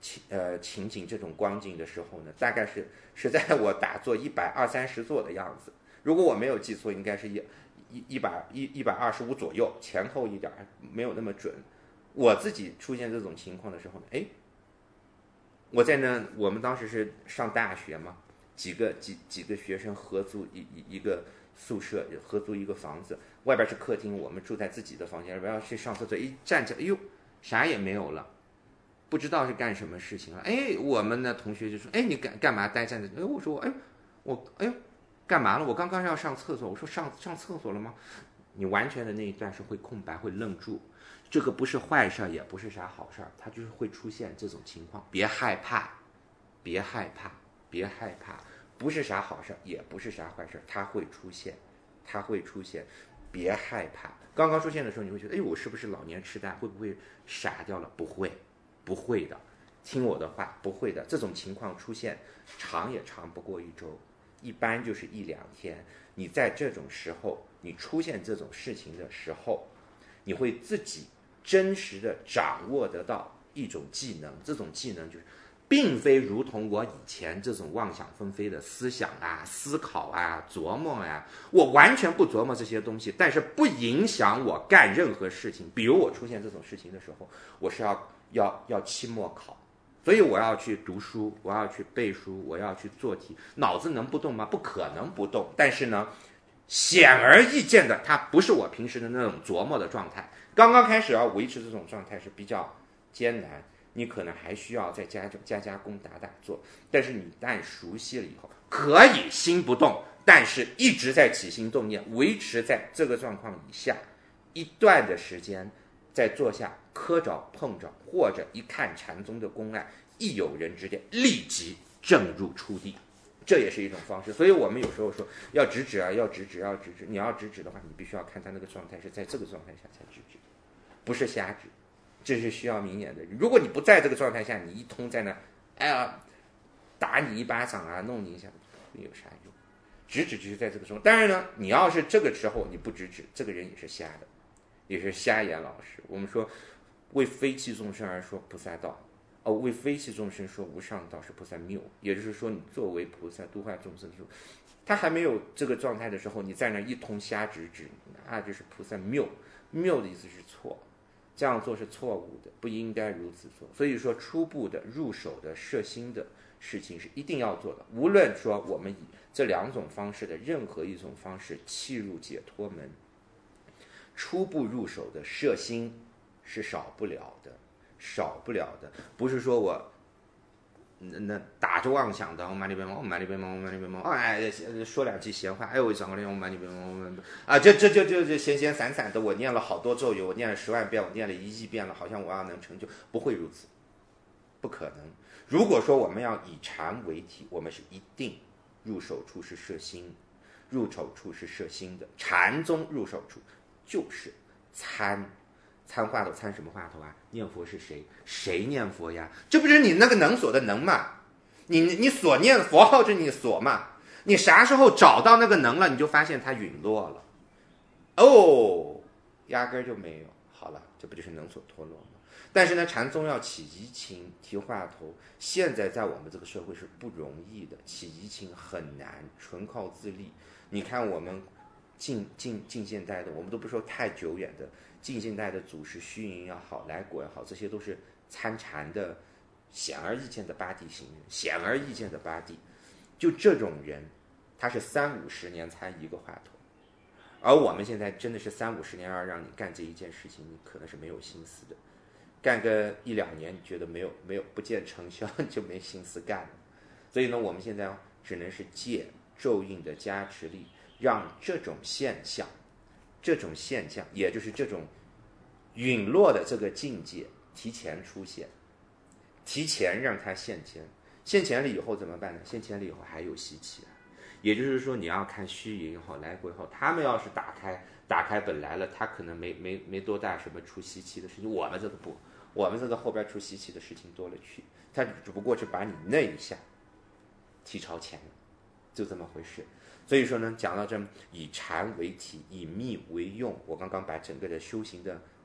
情呃情景这种光景的时候呢，大概是是在我打坐一百二三十坐的样子，如果我没有记错，应该是一一一百一一百二十五左右，前后一点没有那么准。我自己出现这种情况的时候呢，哎，我在那，我们当时是上大学嘛，几个几几个学生合租一一一个宿舍，合租一个房子，外边是客厅，我们住在自己的房间，然后去上厕所，一站起来，哎呦，啥也没有了，不知道是干什么事情了。哎，我们的同学就说，哎，你干干嘛呆站着？哎，我说，哎，我哎呦，干嘛了？我刚刚要上厕所。我说上上厕所了吗？你完全的那一段是会空白，会愣住。这个不是坏事，也不是啥好事，它就是会出现这种情况。别害怕，别害怕，别害怕，不是啥好事，也不是啥坏事，它会出现，它会出现，别害怕。刚刚出现的时候，你会觉得，哎，我是不是老年痴呆？会不会傻掉了？不会，不会的，听我的话，不会的。这种情况出现，长也长不过一周，一般就是一两天。你在这种时候，你出现这种事情的时候，你会自己真实的掌握得到一种技能，这种技能就是并非如同我以前这种妄想纷飞的思想啊、思考啊、琢磨啊，我完全不琢磨这些东西，但是不影响我干任何事情。比如我出现这种事情的时候，我是要要要期末考，所以我要去读书，我要去背书，我要去做题，脑子能不动吗？不可能不动，但是呢，显而易见的，它不是我平时的那种琢磨的状态。刚刚开始要维持这种状态是比较艰难，你可能还需要再加加加工打打坐，但是你一旦熟悉了以后，可以心不动，但是一直在起心动念，维持在这个状况以下一段的时间，再坐下磕着碰着，或者一看禅宗的公案，一有人指点，立即正入初地，这也是一种方式。所以我们有时候说要直指啊，要直指，要直指。你要直指的话，你必须要看他那个状态是在这个状态下才直指，不是瞎指，这是需要明眼的。如果你不在这个状态下，你一通在那，哎呀，打你一巴掌啊，弄你一下，没有啥用。直指就是在这个时候。当然呢，你要是这个时候你不直指，这个人也是瞎的，也是瞎眼老师。我们说为非气众生而说菩萨道，哦，为非气众生说无上道是菩萨谬。也就是说，你作为菩萨度化众生的时候，他还没有这个状态的时候，你在那一通瞎指指，那就是菩萨谬。谬的意思是错，这样做是错误的，不应该如此做。所以说，初步的入手的摄心的事情是一定要做的。无论说我们以这两种方式的任何一种方式契入解脱门，初步入手的摄心是少不了的，少不了的。不是说我那打着妄想的，我满里边忙，我满里边忙，我满里边忙，哎，说两句闲话，哎，我讲个我满里边忙，啊，这这这这这闲闲散散的，我念了好多咒语，我念了十万遍，我念了一亿遍了，好像我要能成就，不会如此，不可能。如果说我们要以禅为体，我们是一定入手处是摄心，入手处是摄心的。禅宗入手处就是参。参话头，参什么话头啊？念佛是谁？谁念佛呀？这不是你那个能所的能嘛？你你所念佛号是你所嘛？你啥时候找到那个能了，你就发现它陨落了。哦，压根儿就没有。好了，这不就是能所脱落吗？但是呢，禅宗要起疑情、提话头，现在在我们这个社会是不容易的，起疑情很难，纯靠自力。你看我们近近近现代的，我们都不说太久远的。近现代的祖师虚云也好，来果也好，这些都是参禅的显而易见的八地行人，显而易见的八地。就这种人，他是三五十年参一个话头，而我们现在真的是三五十年要让你干这一件事情，你可能是没有心思的。干个一两年，你觉得没有没有不见成效，就没心思干了。所以呢，我们现在只能是借咒印的加持力，让这种现象。这种现象，也就是这种陨落的这个境界提前出现，提前让它现前。现前了以后怎么办呢？现前了以后还有习气啊。也就是说，你要看虚云也好，来果也好，他们要是打开打开本来了，他可能没没没多大什么出习气的事情。我们这个不，我们这个后边出习气的事情多了去，他只不过是把你那一下提朝前了，就这么回事。所以说呢，讲到这，以禅为体，以密为用。我刚刚把整个的修行的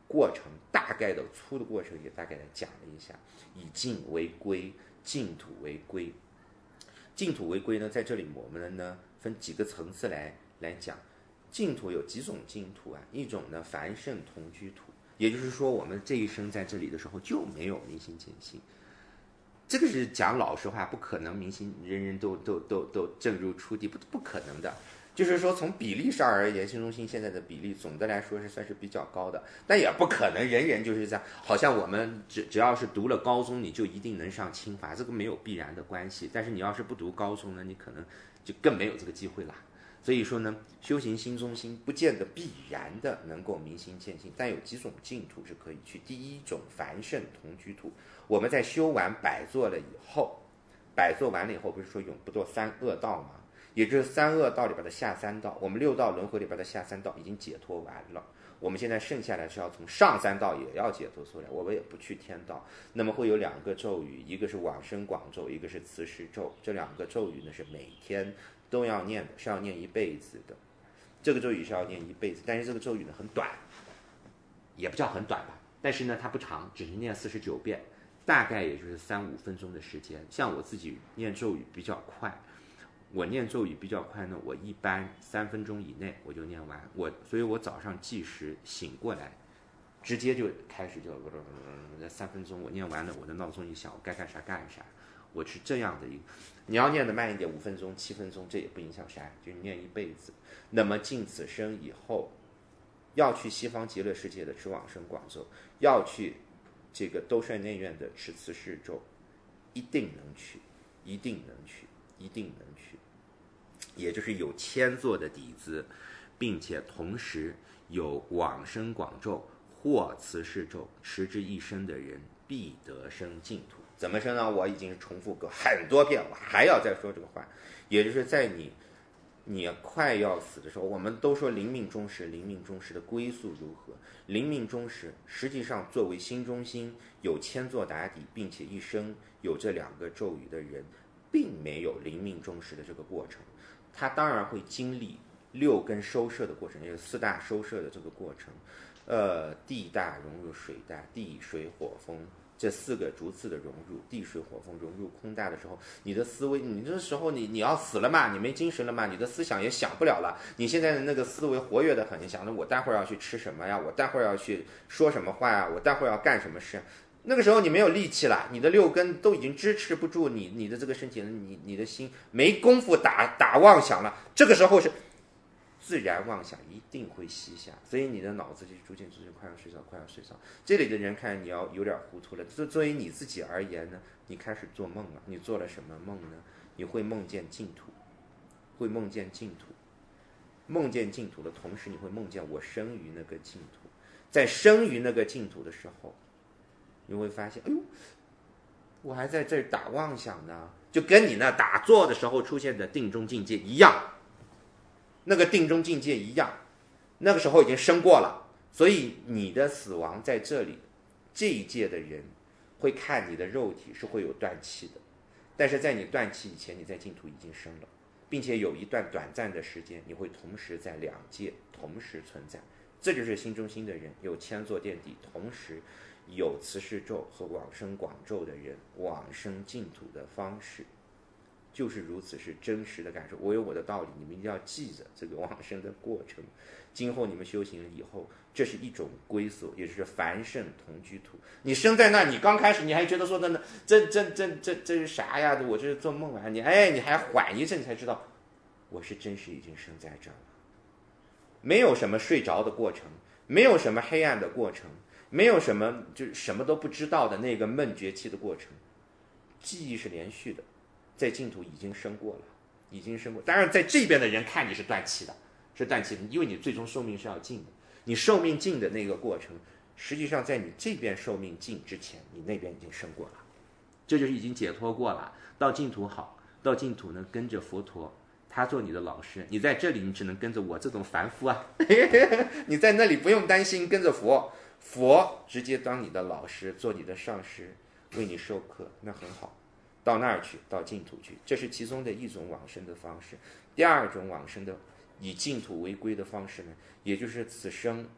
过程，大概的粗的过程也大概的讲了一下，以净为归，净土为归。净土为归呢，在这里我们呢分几个层次来来讲。净土有几种净土啊？一种呢凡圣同居土，也就是说我们这一生在这里的时候就没有明心见性。这个是讲老实话，不可能明心人人都都都都正入初地，不不可能的。就是说从比例上而言，心中心现在的比例总的来说是算是比较高的，但也不可能人人就是这样。好像我们只只要是读了高中，你就一定能上清华，这个没有必然的关系。但是你要是不读高中呢，你可能就更没有这个机会了。所以说呢，修行心中心不见得必然的能够明心见性，但有几种净土是可以去。第一种凡圣同居土，我们在修完百座了以后，百座完了以后，不是说永不堕三恶道吗？也就是三恶道里边的下三道，我们六道轮回里边的下三道已经解脱完了，我们现在剩下来是要从上三道也要解脱出来，我们也不去天道。那么会有两个咒语，一个是往生广咒，一个是慈氏咒。这两个咒语呢是每天都要念的，是要念一辈子的。这个咒语是要念一辈子，但是这个咒语呢很短，也不叫很短吧，但是呢它不长，只是念四十九遍，大概也就是三五分钟的时间。像我自己念咒语比较快，我念咒语比较快呢，我一般三分钟以内我就念完。我所以我早上计时醒过来，直接就开始就三分钟我念完了，我的闹钟一响，我该干啥干啥。我是这样的一个，你要念得慢一点，五分钟、七分钟，这也不影响啥，就念一辈子。那么尽此生以后，要去西方极乐世界的持往生广咒，要去这个兜率内院的持慈氏咒，一定能去，一定能去，一定能去。也就是有千座的底子，并且同时有往生广咒或慈氏咒持之一生的人，必得生净土。怎么生呢？我已经重复过很多遍，我还要再说这个话。也就是在你你快要死的时候，我们都说临命终时，临命终时的归宿如何？临命终时，实际上作为心中心有千座打底，并且一生有这两个咒语的人，并没有临命终时的这个过程。他当然会经历六根收摄的过程，也就是四大收摄的这个过程。呃，地大融入水大，地水火风这四个逐次的融入，地水火风融入空大的时候，你的思维，你这时候你你要死了嘛，你没精神了嘛，你的思想也想不了了。你现在的那个思维活跃的很，你想着我待会儿要去吃什么呀，我待会儿要去说什么话呀，我待会儿要干什么事。那个时候你没有力气了，你的六根都已经支持不住你你的这个身体了，你你的心没功夫打打妄想了。这个时候是自然妄想一定会息下，所以你的脑子就逐渐逐渐快要睡着，快要睡着。这里的人看你要有点糊涂了。作作为你自己而言呢，你开始做梦了。你做了什么梦呢？你会梦见净土，会梦见净土。梦见净土的同时，你会梦见我生于那个净土。在生于那个净土的时候，你会发现，哎呦，我还在这儿打妄想呢，就跟你那打坐的时候出现的定中境界一样。那个定中境界一样，那个时候已经生过了，所以你的死亡在这里，这一届的人会看你的肉体是会有断气的，但是在你断气以前，你在净土已经生了，并且有一段短暂的时间，你会同时在两界同时存在。这就是心中心的人，有千座垫底，同时有慈氏咒和往生广咒的人，往生净土的方式就是如此，是真实的感受。我有我的道理，你们一定要记着这个往生的过程。今后你们修行了以后，这是一种归宿，也就是凡圣同居土。你生在那，你刚开始你还觉得说的这这这这这是啥呀？我这是做梦啊！你哎，你还缓一阵才知道，我是真实已经生在这儿了。没有什么睡着的过程，没有什么黑暗的过程，没有什么就什么都不知道的那个梦觉期的过程，记忆是连续的。在净土已经生过了，已经生过。当然，在这边的人看你是断气的，是断气的，因为你最终寿命是要尽的。你寿命尽的那个过程，实际上在你这边寿命尽之前，你那边已经生过了，这就是已经解脱过了。到净土好，到净土呢跟着佛陀，他做你的老师。你在这里，你只能跟着我这种凡夫啊。你在那里不用担心，跟着佛，佛直接当你的老师，做你的上师，为你授课，那很好。到那儿去，到净土去，这是其中的一种往生的方式。第二种往生的以净土为归的方式呢，也就是此生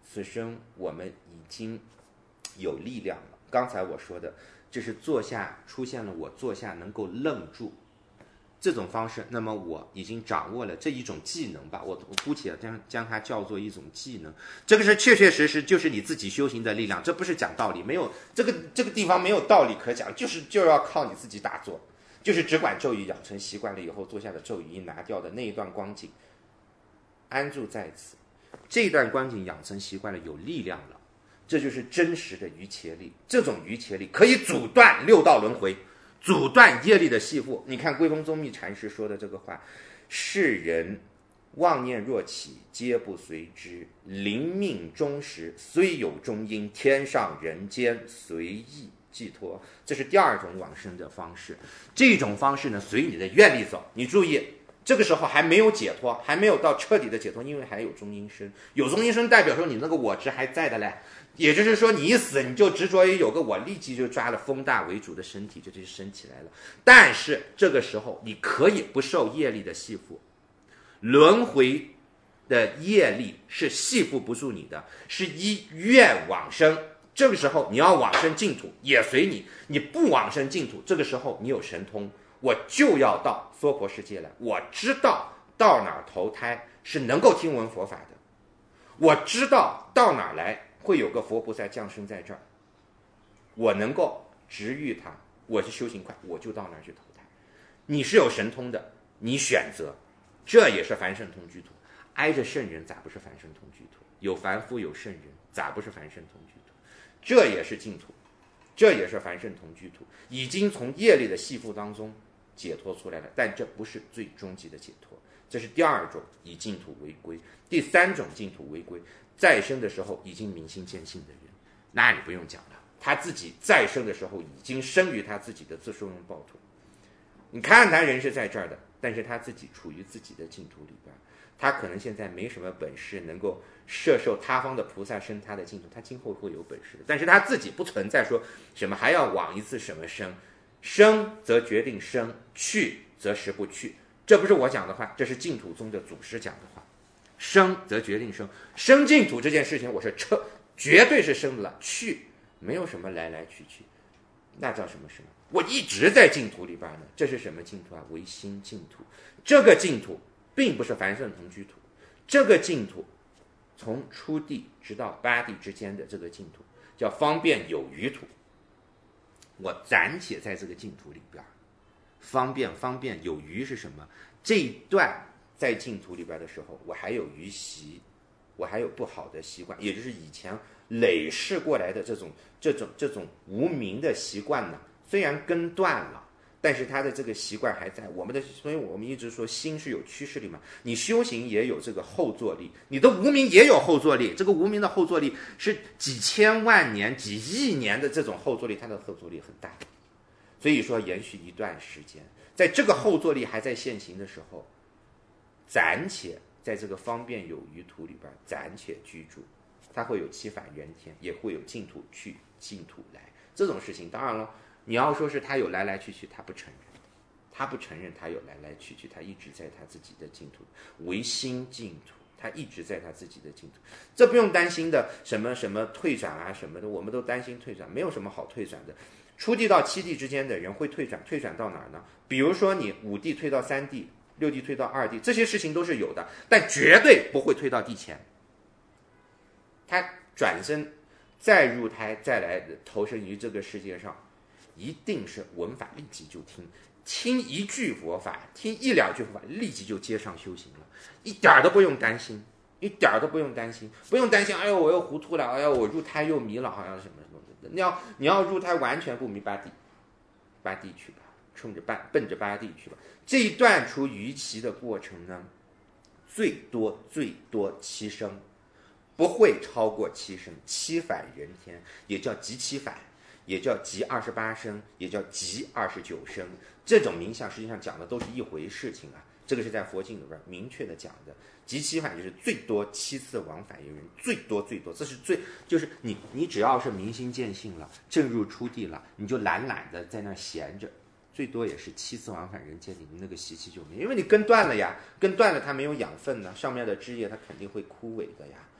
此生我们已经有力量了。刚才我说的，这是坐下出现了，我坐下能够愣住这种方式，那么我已经掌握了这一种技能吧，我我姑且将将它叫做一种技能。这个是确确实实就是你自己修行的力量，这不是讲道理，没有这个这个地方没有道理可讲，就是就要靠你自己打坐，就是只管咒语养成习惯了以后，坐下的咒语一拿掉的那一段光景，安住在此，这一段光景养成习惯了，有力量了，这就是真实的瑜伽力。这种瑜伽力可以阻断六道轮回，阻断业力的系缚。你看归宗宗密禅师说的这个话，世人妄念若起，皆不随之，临命终时，虽有中阴，天上人间随意寄托。这是第二种往生的方式。这种方式呢，随你的愿力走。你注意，这个时候还没有解脱，还没有到彻底的解脱，因为还有中阴身。有中阴身代表说你那个我执还在的嘞，也就是说你一死你就执着于有个我，立即就抓了风大为主的身体，这就升起来了。但是这个时候你可以不受业力的系缚，轮回的业力是系缚不住你的，是依愿往生。这个时候你要往生净土也随你，你不往生净土，这个时候你有神通，我就要到娑婆世界来，我知道到哪儿投胎是能够听闻佛法的，我知道到哪儿来会有个佛菩萨降生在这儿，我能够直遇他，我是修行快，我就到那儿去投胎。你是有神通的，你选择，这也是凡圣同居土。挨着圣人咋不是凡圣同居土？有凡夫有圣人，咋不是凡圣同居土？这也是净土，这也是凡圣同居土，已经从业力的系缚当中解脱出来了，但这不是最终极的解脱。这是第二种以净土为归。第三种净土为归，再生的时候已经明心见性的人，那你不用讲了，他自己再生的时候已经生于他自己的自受用报土。你看他人是在这儿的，但是他自己处于自己的净土里边，他可能现在没什么本事能够摄受他方的菩萨生他的净土，他今后会有本事的，但是他自己不存在说什么还要往一次什么生，生则决定生，去则实不去。这不是我讲的话，这是净土宗的祖师讲的话。生则决定生，生净土这件事情我是彻绝对是生的了，去没有什么来来去去，那叫什么什么？我一直在净土里边呢，这是什么净土啊？唯心净土。这个净土并不是凡圣同居土，这个净土从初地直到八地之间的这个净土叫方便有余土。我暂且在这个净土里边，方便方便有余是什么？这一段在净土里边的时候，我还有余习，我还有不好的习惯，也就是以前累世过来的这种这种这种无明的习惯呢，虽然根断了，但是他的这个习惯还在。我们的，所以我们一直说心是有驱势力嘛，你修行也有这个后坐力，你的无明也有后坐力，这个无明的后坐力是几千万年几亿年的这种后坐力，它的后坐力很大，所以说延续一段时间，在这个后坐力还在现行的时候，暂且在这个方便有余土里边暂且居住，它会有七返人天，也会有净土去净土来，这种事情当然了，你要说是他有来来去去，他不承认，他不承认他有来来去去，他一直在他自己的净土，唯心净土，他一直在他自己的净土，这不用担心的，什么什么退转啊什么的，我们都担心退转，没有什么好退转的。初地到七地之间的人会退转，退转到哪儿呢？比如说你五地退到三地，六地退到二地，这些事情都是有的，但绝对不会退到地前。他转身再入胎，再来投身于这个世界上，一定是闻法立即就听，听一句佛法，听一两句佛法，立即就接上修行了，一点都不用担心，一点都不用担心，不用担心。哎呦，我又糊涂了，哎呦，我入胎又迷了，好像什么什么的。你要你要入胎完全不迷，八地，八地去吧，冲着八奔着八地去吧。这一段出余期的过程呢，最多最多七生，不会超过七生，七返人天，也叫极七返，也叫极二十八生，也叫极二十九生。这种名相实际上讲的都是一回事情啊，这个是在佛经里边明确的讲的。极七返就是最多七次往返一人，最多最多，这是最就是你你只要是明心见性了，正入初地了，你就懒懒的在那闲着，最多也是七次往返人间，你那个习气就没，因为你根断了呀，根断了它没有养分呢，上面的枝叶它肯定会枯萎的呀。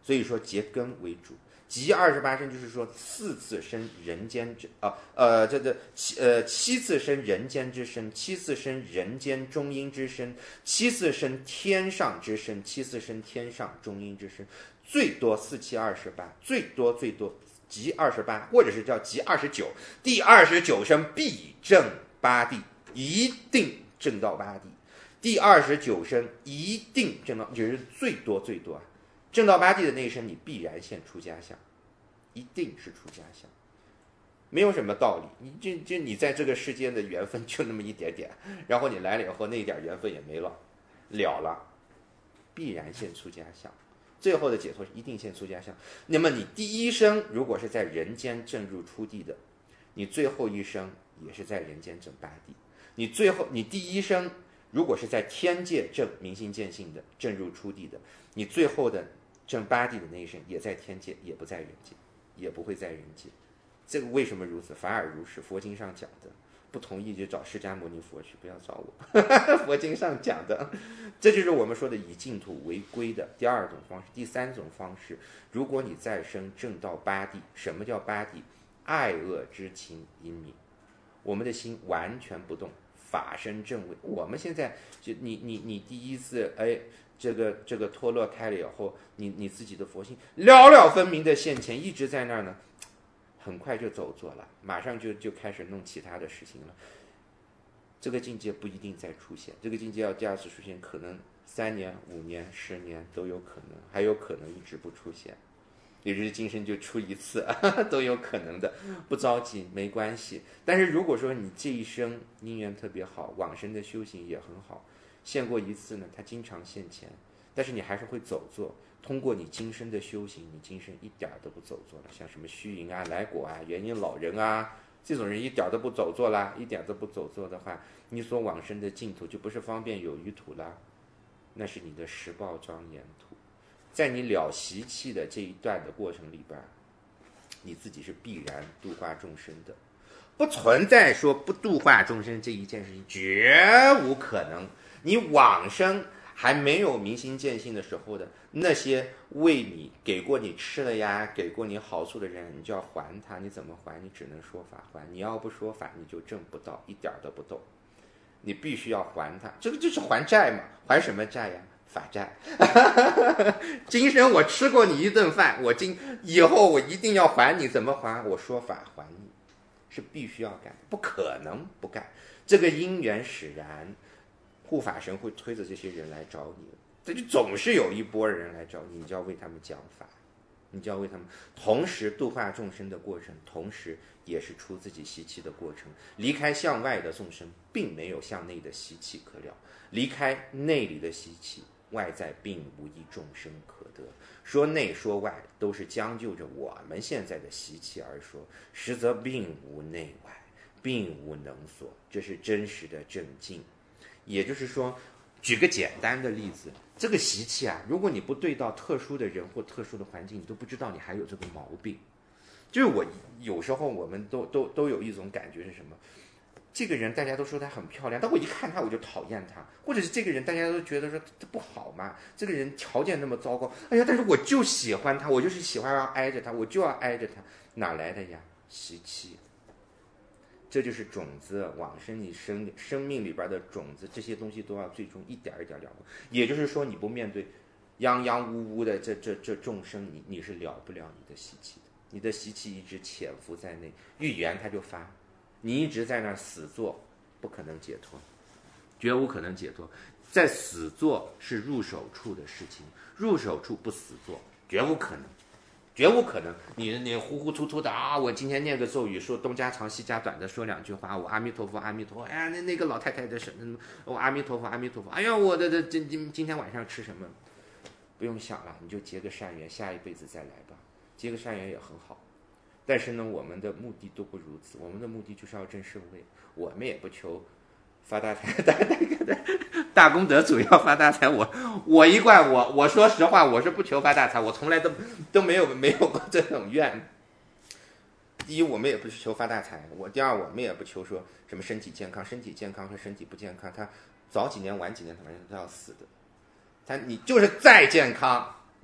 所以说结根为主。集二十八生就是说四次生人间之啊呃这个七呃七次生人间之身，七次生人间中阴之身，七次生天上之身，七次生天上中阴之身，最多四七二十八，最多最多集二十八，或者是叫集二十九。第二十九生必正八地，一定正到八地。第二十九生一定正到，就是最多最多啊。正到八地的那一生，你必然现出家相，一定是出家相，没有什么道理。你就就你在这个世间的缘分就那么一点点，然后你来了以后，那一点缘分也没了，了了，必然现出家相。最后的解脱是一定现出家相。那么你第一生如果是在人间正入初地的，你最后一生也是在人间正八地。你最后你第一生如果是在天界正明心见性的，正入初地的，你最后的正八地的那一生也在天界，也不在人界，也不会在人界。这个为什么如此？法尔如是，佛经上讲的。不同意就找释迦牟尼佛去，不要找我。佛经上讲的，这就是我们说的以净土为归的第二种方式。第三种方式，如果你再生正到八地，什么叫八地？爱恶之情隐泯，我们的心完全不动，法身正位。我们现在就你你你第一次哎。这个这个脱落开了以后，你你自己的佛性了了分明的现前，一直在那儿呢，很快就走错了，马上就就开始弄其他的事情了。这个境界不一定再出现，这个境界要第二次出现，可能三年、五年、十年都有可能，还有可能一直不出现，也就是今生就出一次，都有可能的，不着急，没关系。但是如果说你这一生因缘特别好，往生的修行也很好。现过一次呢，他经常现前，但是你还是会走错。通过你今生的修行，你今生一点都不走错了。像什么虚云啊、来果啊、元婴老人啊，这种人一点都不走错啦，一点都不走错的话，你所往生的净土就不是方便有余土啦，那是你的实报庄严土。在你了习气的这一段的过程里边，你自己是必然度化众生的，不存在说不度化众生这一件事情，绝无可能。你往生还没有明心见性的时候的那些为你给过你吃的呀，给过你好处的人，你就要还他。你怎么还？你只能说法还。你要不说法，你就挣不到，一点都不动。你必须要还他，这个就是还债嘛。还什么债呀？法债。今生我吃过你一顿饭，我今以后我一定要还你，怎么还？我说法还你，是必须要干，不可能不干。这个因缘使然。护法神会推着这些人来找你，这就总是有一波人来找你，你就要为他们讲法，你就要为他们同时度化众生的过程，同时也是出自己习气的过程。离开向外的众生，并没有向内的习气可了；离开内里的习气，外在并无一众生可得。说内说外，都是将就着我们现在的习气而说，实则并无内外，并无能所，这是真实的正境。也就是说，举个简单的例子，这个习气啊，如果你不对到特殊的人或特殊的环境，你都不知道你还有这个毛病。就是我有时候我们都都都有一种感觉是什么？这个人大家都说她很漂亮，但我一看她我就讨厌她，或者是这个人大家都觉得说他不好嘛，这个人条件那么糟糕，哎呀，但是我就喜欢他，我就是喜欢要挨着他，我就要挨着他，哪来的呀？习气。这就是种子往生你生生命里边的种子，这些东西都要最终一点一点了。也就是说，你不面对泱泱呜呜的这这这众生，你你是了不了你的习气的。你的习气一直潜伏在内，遇缘它就发，你一直在那死做，不可能解脱，绝无可能解脱。在死做是入手处的事情，入手处不死做，绝无可能。绝无可能，你你糊糊涂涂的啊！我今天念个咒语，说东家长西家短的说两句话，我阿弥陀佛阿弥陀佛。哎呀，那那个老太太的什么，我阿弥陀佛阿弥陀佛。哎呀，我的的今今今天晚上吃什么？不用想了，你就结个善缘，下一辈子再来吧。结个善缘也很好，但是呢，我们的目的都不如此，我们的目的就是要证圣位，我们也不求发大财，大大大大功德主要发大财。我我一贯我我说实话，我是不求发大财，我从来都都没有没有过这种愿。第一，我们也不是求发大财；我第二，我们也不求说什么身体健康，身体健康和身体不健康，他早几年晚几年，他反正都要死的。他你就是再健康，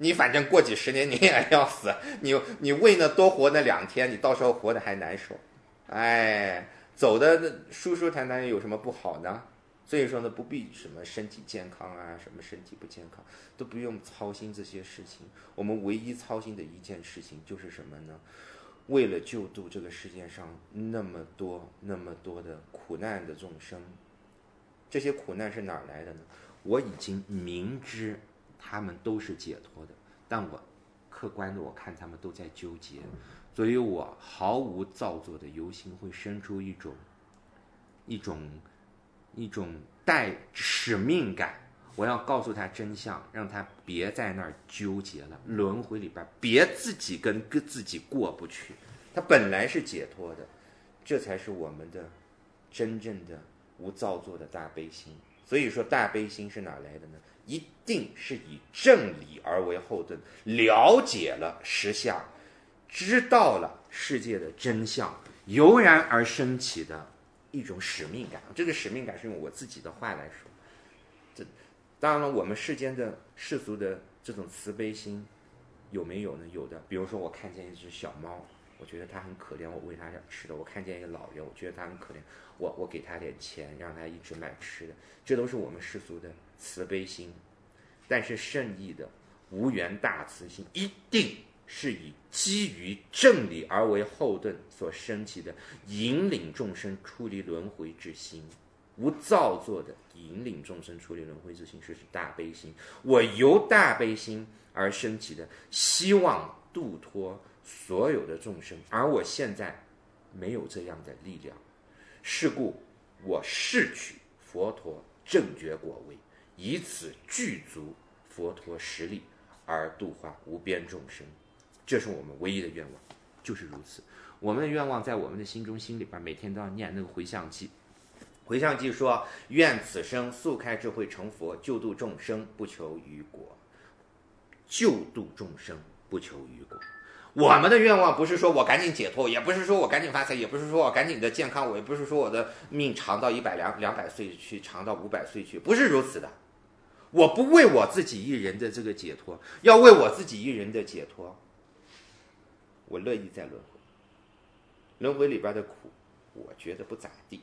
你反正过几十年你也要死，你你为那多活那两天，你到时候活得还难受。哎，走的舒舒坦坦有什么不好呢？所以说呢，不必什么身体健康啊，什么身体不健康，都不用操心这些事情。我们唯一操心的一件事情就是什么呢？为了救度这个世界上那么多那么多的苦难的众生，这些苦难是哪儿来的呢？我已经明知他们都是解脱的，但我客观的我看他们都在纠结，所以我毫无造作的由心会生出一种一种一种带使命感，我要告诉他真相，让他别在那儿纠结了，轮回里边别自己跟跟自己过不去，他本来是解脱的，这才是我们的真正的无造作的大悲心。所以说大悲心是哪来的呢？一定是以正理而为后盾，了解了实相，知道了世界的真相，油然而升起的一种使命感。这个使命感是用我自己的话来说，这当然了，我们世间的世俗的这种慈悲心有没有呢？有的。比如说我看见一只小猫，我觉得它很可怜，我喂它点吃的。我看见一个老人，我觉得他很可怜，我我给他点钱，让他一直买吃的。这都是我们世俗的慈悲心。但是圣意的无缘大慈心，一定是以基于正理而为后盾所升起的引领众生出离轮回之心。无造作的引领众生出离轮回之心，是大悲心。我由大悲心而升起的希望度脱所有的众生，而我现在没有这样的力量，是故我誓取佛陀正觉果位，以此具足佛陀实力而度化无边众生。这是我们唯一的愿望，就是如此。我们的愿望在我们的心中心里边每天都要念那个回向偈。回向偈说：愿此生速开智慧成佛，救度众生不求于果。救度众生不求于果。我们的愿望不是说我赶紧解脱，也不是说我赶紧发财，也不是说我赶紧的健康，我也不是说我的命长到一百两两百岁去，长到五百岁去，不是如此的。我不为我自己一人的这个解脱，要为我自己一人的解脱，我乐意在轮回。轮回里边的苦，我觉得不咋地，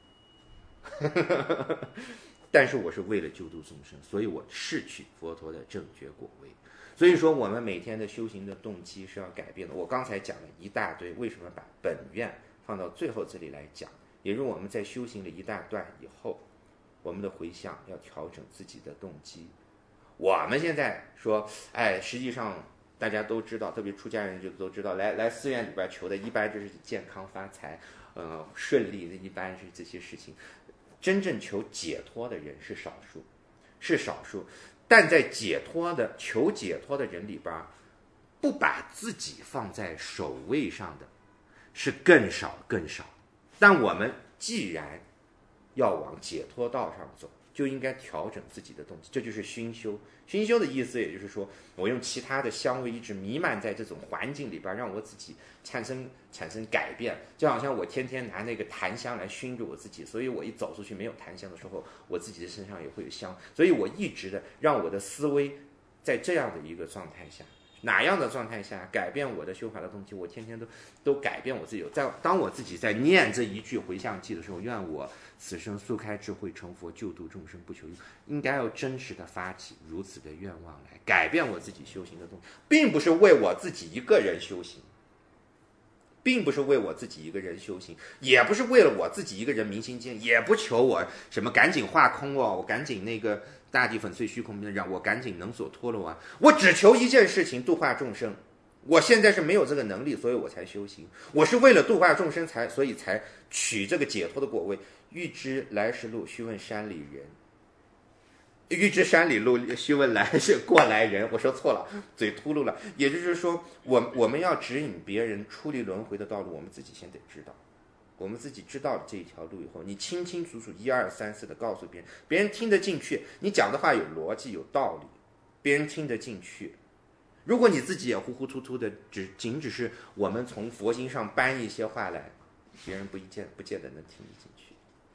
但是我是为了救度众生，所以我誓取佛陀的正觉果位。所以说我们每天的修行的动机是要改变的。我刚才讲了一大堆，为什么把本愿放到最后这里来讲，也就是我们在修行了一大段以后，我们的回向要调整自己的动机。我们现在说，哎，实际上大家都知道，特别出家人就都知道，来来寺院里边求的一般就是健康发财，呃，顺利的，一般是这些事情。真正求解脱的人是少数，是少数。但在解脱的求解脱的人里边，不把自己放在首位上的是更少更少。但我们既然要往解脱道上走，就应该调整自己的动机，这就是熏修。熏修的意思也就是说，我用其他的香味一直弥漫在这种环境里边，让我自己产生产生改变。就好像我天天拿那个檀香来熏着我自己，所以我一走出去没有檀香的时候，我自己的身上也会有香。所以我一直的让我的思维在这样的一个状态下，哪样的状态下改变我的修法的动机，我天天都都改变我自己。在当我自己在念这一句回向偈的时候，愿我此生速开智慧成佛，救度众生不求于，应该要真实的发起如此的愿望来改变我自己修行的动机，并不是为我自己一个人修行，并不是为我自己一个人修行，也不是为了我自己一个人明心见，也不求我什么赶紧化空哦，我赶紧那个大地粉碎虚空，让我赶紧能所脱了啊！我只求一件事情，度化众生。我现在是没有这个能力，所以我才修行。我是为了度化众生才，所以才取这个解脱的果位。欲知来时路，须问山里人。欲知山里路，须问来是过来人。我说错了，嘴秃噜了。也就是说，我我们要指引别人出离轮回的道路，我们自己先得知道。我们自己知道了这一条路以后，你清清楚楚一二三四的告诉别人，别人听得进去，你讲的话有逻辑有道理，别人听得进去。如果你自己也糊糊涂涂的，只仅只是我们从佛经上搬一些话来，别人不一见不见得能听得进去。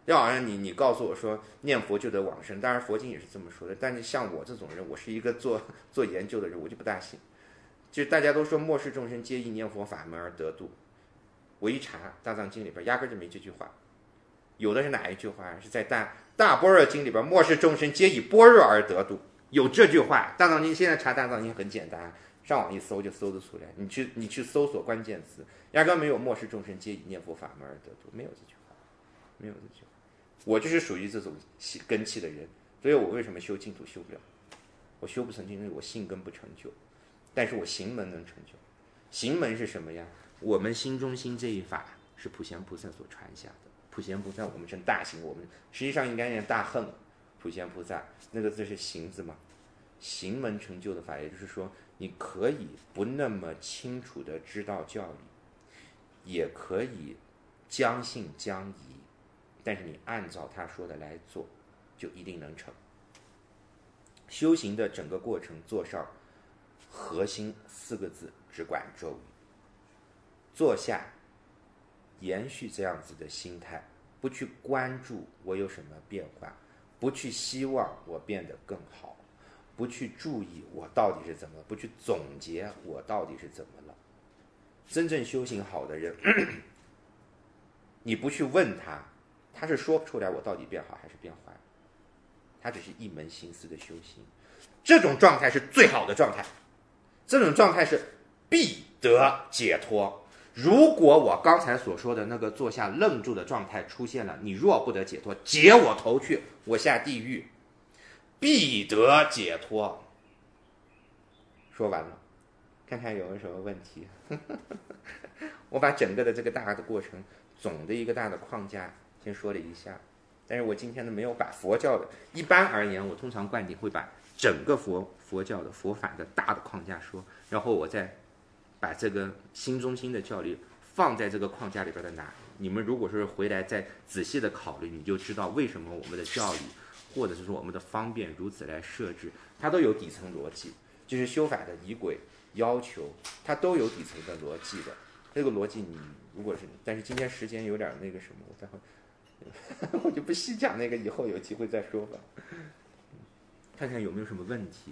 就好像你你告诉我说念佛就得往生，当然佛经也是这么说的，但是像我这种人，我是一个做做研究的人，我就不大信。就是大家都说末世众生皆以念佛法门而得度，我一查大藏经里边压根就没这句话，有的是哪一句话？是在大大般若经里边，末世众生皆以般若而得度，有这句话。大藏经现在查大藏经很简单，上网一搜就搜得出来，你去你去搜索关键词，压根没有末世众生皆以念佛法门而得度，没有这句话，没有这句话。我就是属于这种根气的人，所以我为什么修净土修不了？我修不成就，因为我性根不成就，但是我行门能成就。行门是什么呀？我们心中心这一法是普贤菩萨所传下的。普贤菩萨我们称大行，我们实际上应该念大恨。普贤菩萨那个字是行字嘛？行门成就的法，也就是说，你可以不那么清楚的知道教理，也可以将信将疑，但是你按照他说的来做，就一定能成。修行的整个过程，坐上核心四个字：只管咒语。坐下，延续这样子的心态，不去关注我有什么变化，不去希望我变得更好，不去注意我到底是怎么，不去总结我到底是怎么了。真正修行好的人，你不去问他，他是说不出来我到底变好还是变坏，他只是一门心思的修行。这种状态是最好的状态，这种状态是必得解脱。如果我刚才所说的那个坐下愣住的状态出现了，你若不得解脱，解我头去，我下地狱，必得解脱。说完了，看看有没有什么问题。我把整个的这个大的过程，总的一个大的框架先说了一下，但是我今天呢没有把佛教的，一般而言我通常灌顶会把整个佛佛教的佛法的大的框架说，然后我再把这个心中心的教理放在这个框架里边的哪，你们如果是回来再仔细的考虑，你就知道为什么我们的教理或者是说我们的方便如此来设置，它都有底层逻辑，就是修法的仪轨要求，它都有底层的逻辑的。这个逻辑你如果是，但是今天时间有点那个什么，我待会我就不细讲那个，以后有机会再说吧。看看有没有什么问题。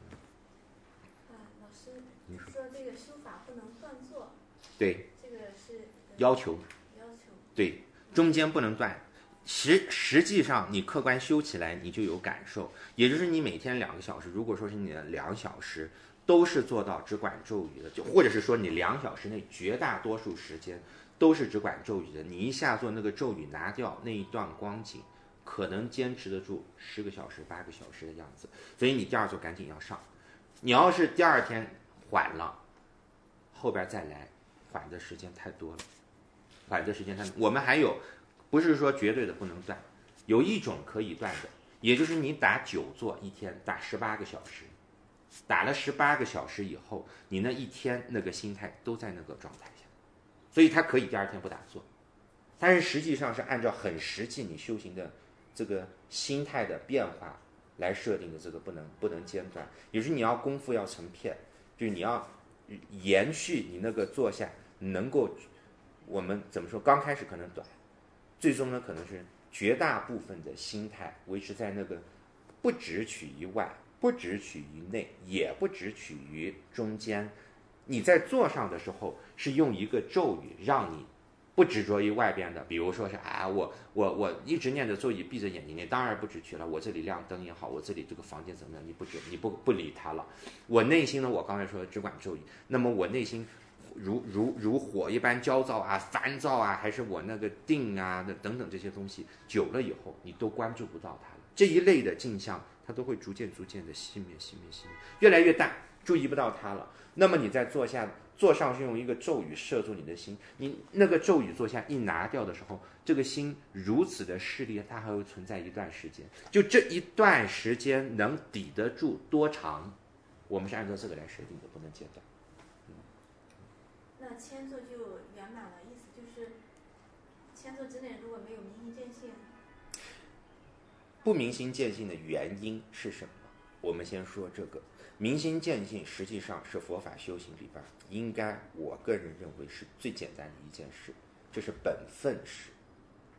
老师说这个修法不能断坐， 对， 这个是要求， 要求， 对，中间不能断。实实际上你客观修起来你就有感受，也就是你每天两个小时，如果说是你的两小时都是做到只管咒语的，就或者是说你两小时内绝大多数时间都是只管咒语的，你一下做那个咒语拿掉那一段光景，可能坚持得住十个小时八个小时的样子，所以你第二座赶紧要上。你要是第二天缓了，后边再来，缓的时间太多了，缓的时间太多。我们还有不是说绝对的不能断，有一种可以断的，也就是你打九坐一天打十八个小时，打了十八个小时以后，你那一天那个心态都在那个状态下，所以它可以第二天不打坐，但是实际上是按照很实际你修行的这个心态的变化来设定的，这个不能不能间断，也就是你要功夫要成片，就是你要延续你那个坐下能够，我们怎么说，刚开始可能短，最终呢可能是绝大部分的心态维持在那个不只取于外，不只取于内，也不只取于中间。你在坐上的时候是用一个咒语让你不执着于外边的，比如说是啊，我我我一直念着咒语，闭着眼睛念，当然不执取了。我这里亮灯也好，我这里这个房间怎么样，你不执，你不不理它了。我内心呢，我刚才说的只管咒语，那么我内心如如如火一般焦躁啊、烦躁啊，还是我那个定啊的等等这些东西，久了以后你都关注不到它了。这一类的镜像，它都会逐渐逐渐的熄灭、熄灭、熄灭，越来越淡，注意不到它了。那么你在坐下。坐上是用一个咒语摄住你的心，你那个咒语坐下一拿掉的时候，这个心如此的势力，它还会存在一段时间。就这一段时间能抵得住多长，我们是按照这个来设定的，不能间断。嗯、 那千座就圆满了，意思就是千座之内如果没有明心见性， 不明心见性的原因是什么？我们先说这个。明心见性实际上是佛法修行里边应该我个人认为是最简单的一件事，这是本分事。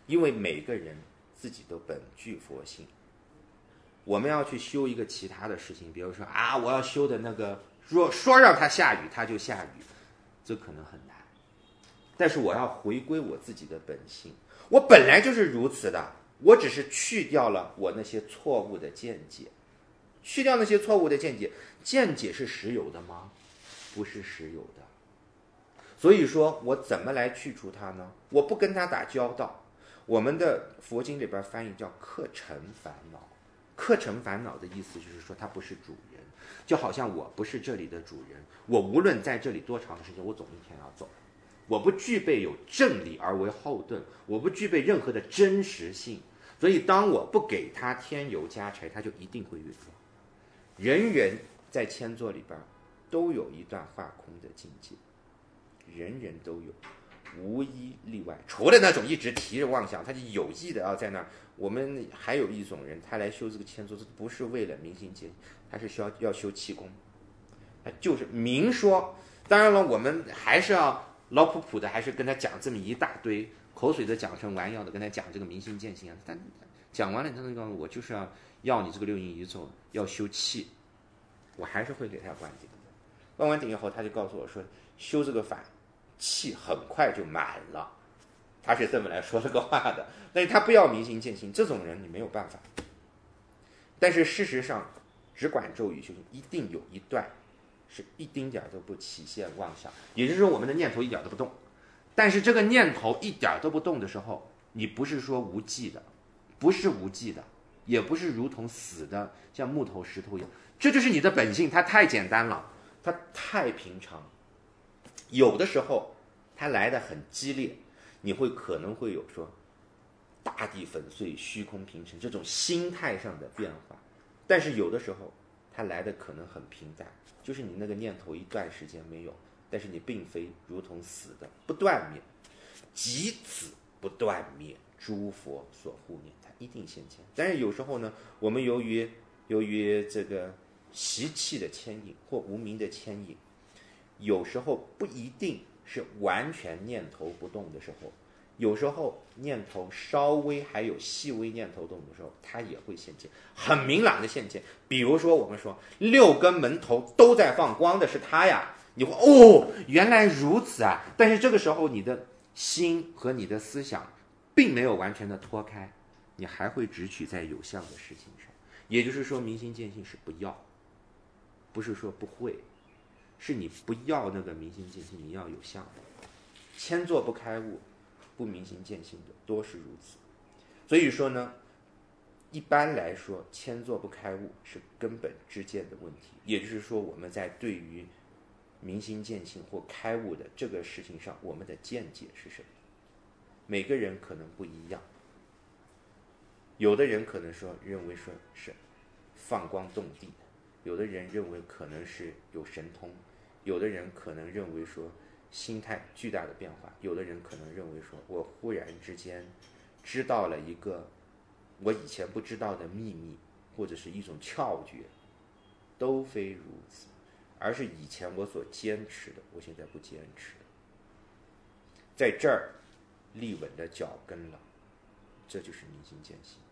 因为每个人自己都本具佛性。我们要去修一个其他的事情，比如说啊，我要修的那个说说让它下雨它就下雨，这可能很难。但是我要回归我自己的本性，我本来就是如此的，我只是去掉了我那些错误的见解。去掉那些错误的见解，见解是实有的吗？不是实有的。所以说我怎么来去除它呢？我不跟他打交道。我们的佛经里边翻译叫客尘烦恼。客尘烦恼的意思就是说他不是主人，就好像我不是这里的主人，我无论在这里多长的时间，我总一天要走。我不具备有正理而为后盾，我不具备任何的真实性，所以当我不给他添油加柴，他就一定会陨落。人人在千座里边都有一段化空的境界，人人都有，无一例外。除了那种一直提着妄想，他就有意的要在那儿。我们还有一种人，他来修这个千座，不是为了明心见性，他是需要要修气功，他就是明说。当然了，我们还是要老普普的，还是跟他讲这么一大堆，口水的讲成丸药的，跟他讲这个明心见性啊。但讲完了，他那个我就是要要你这个六阴一咒要修气，我还是会给他灌顶的。灌完顶以后，他就告诉我说，修这个法，气很快就满了。他是这么来说这个话的，但是他不要明心见性，这种人你没有办法。但是事实上，只管咒语修行，一定有一段是一丁点都不起现妄想，也就是说我们的念头一点都不动。但是这个念头一点都不动的时候，你不是说无记的，不是无记的，也不是如同死的像木头石头一样，这就是你的本性。它太简单了，它太平常。有的时候它来得很激烈，你会可能会有说大地粉碎虚空平沉这种心态上的变化，但是有的时候它来的可能很平淡，就是你那个念头一段时间没有，但是你并非如同死的不断灭，即此不断灭，诸佛所护念，它一定现前。但是有时候呢，我们由于由于这个习气的牵引或无明的牵引，有时候不一定是完全念头不动的时候，有时候念头稍微还有细微念头动的时候，它也会现前，很明朗的现前。比如说我们说六根门头都在放光的是它呀，你会哦，原来如此啊。但是这个时候你的心和你的思想并没有完全的脱开，你还会只取在有相的事情上。也就是说明心见性是不要，不是说不会，是你不要那个明心见性，你要有相的。千座不开悟，不明心见性的多是如此。所以说呢，一般来说千座不开悟是根本之见的问题。也就是说我们在对于明心见性或开悟的这个事情上，我们的见解是什么？每个人可能不一样。有的人可能说认为说是放光动地，有的人认为可能是有神通，有的人可能认为说心态巨大的变化，有的人可能认为说我忽然之间知道了一个我以前不知道的秘密，或者是一种窍诀，都非如此，而是以前我所坚持的，我现在不坚持了，在这儿立稳的脚跟了，这就是明心见性。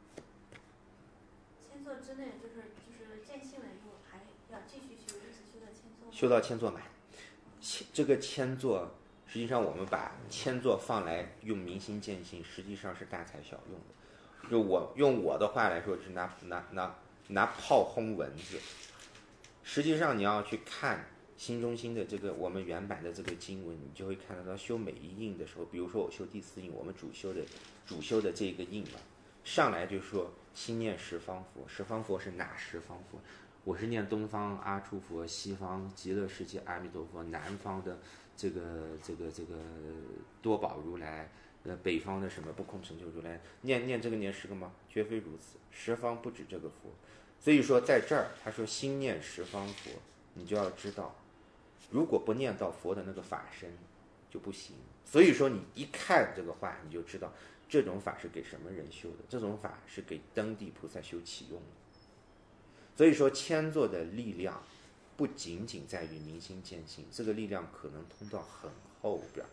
千座之内就是就是见性了以后，还要继续修，一直修到千座。 修到千座满，这个千座实际上我们把千座放来用明心见性，实际上是大材小用的。就我用我的话来说，是拿拿拿拿炮轰蚊子。实际上你要去看心中心的这个我们原版的这个经文，你就会看得到修每一印的时候，比如说我修第四印，我们主修的主修的这个印嘛，上来就说心念十方佛。十方佛是哪十方佛？我是念东方阿处佛，西方极乐世界阿弥陀佛，南方的这个这个这个多宝如来，呃，北方的什么不空成就如来，念念这个念十个吗？绝非如此，十方不止这个佛。所以说在这儿他说心念十方佛，你就要知道，如果不念到佛的那个法身就不行。所以说你一看这个话，你就知道这种法是给什么人修的，这种法是给登地菩萨修起用的。所以说千座的力量不仅仅在于明心见性，这个力量可能通到很后边，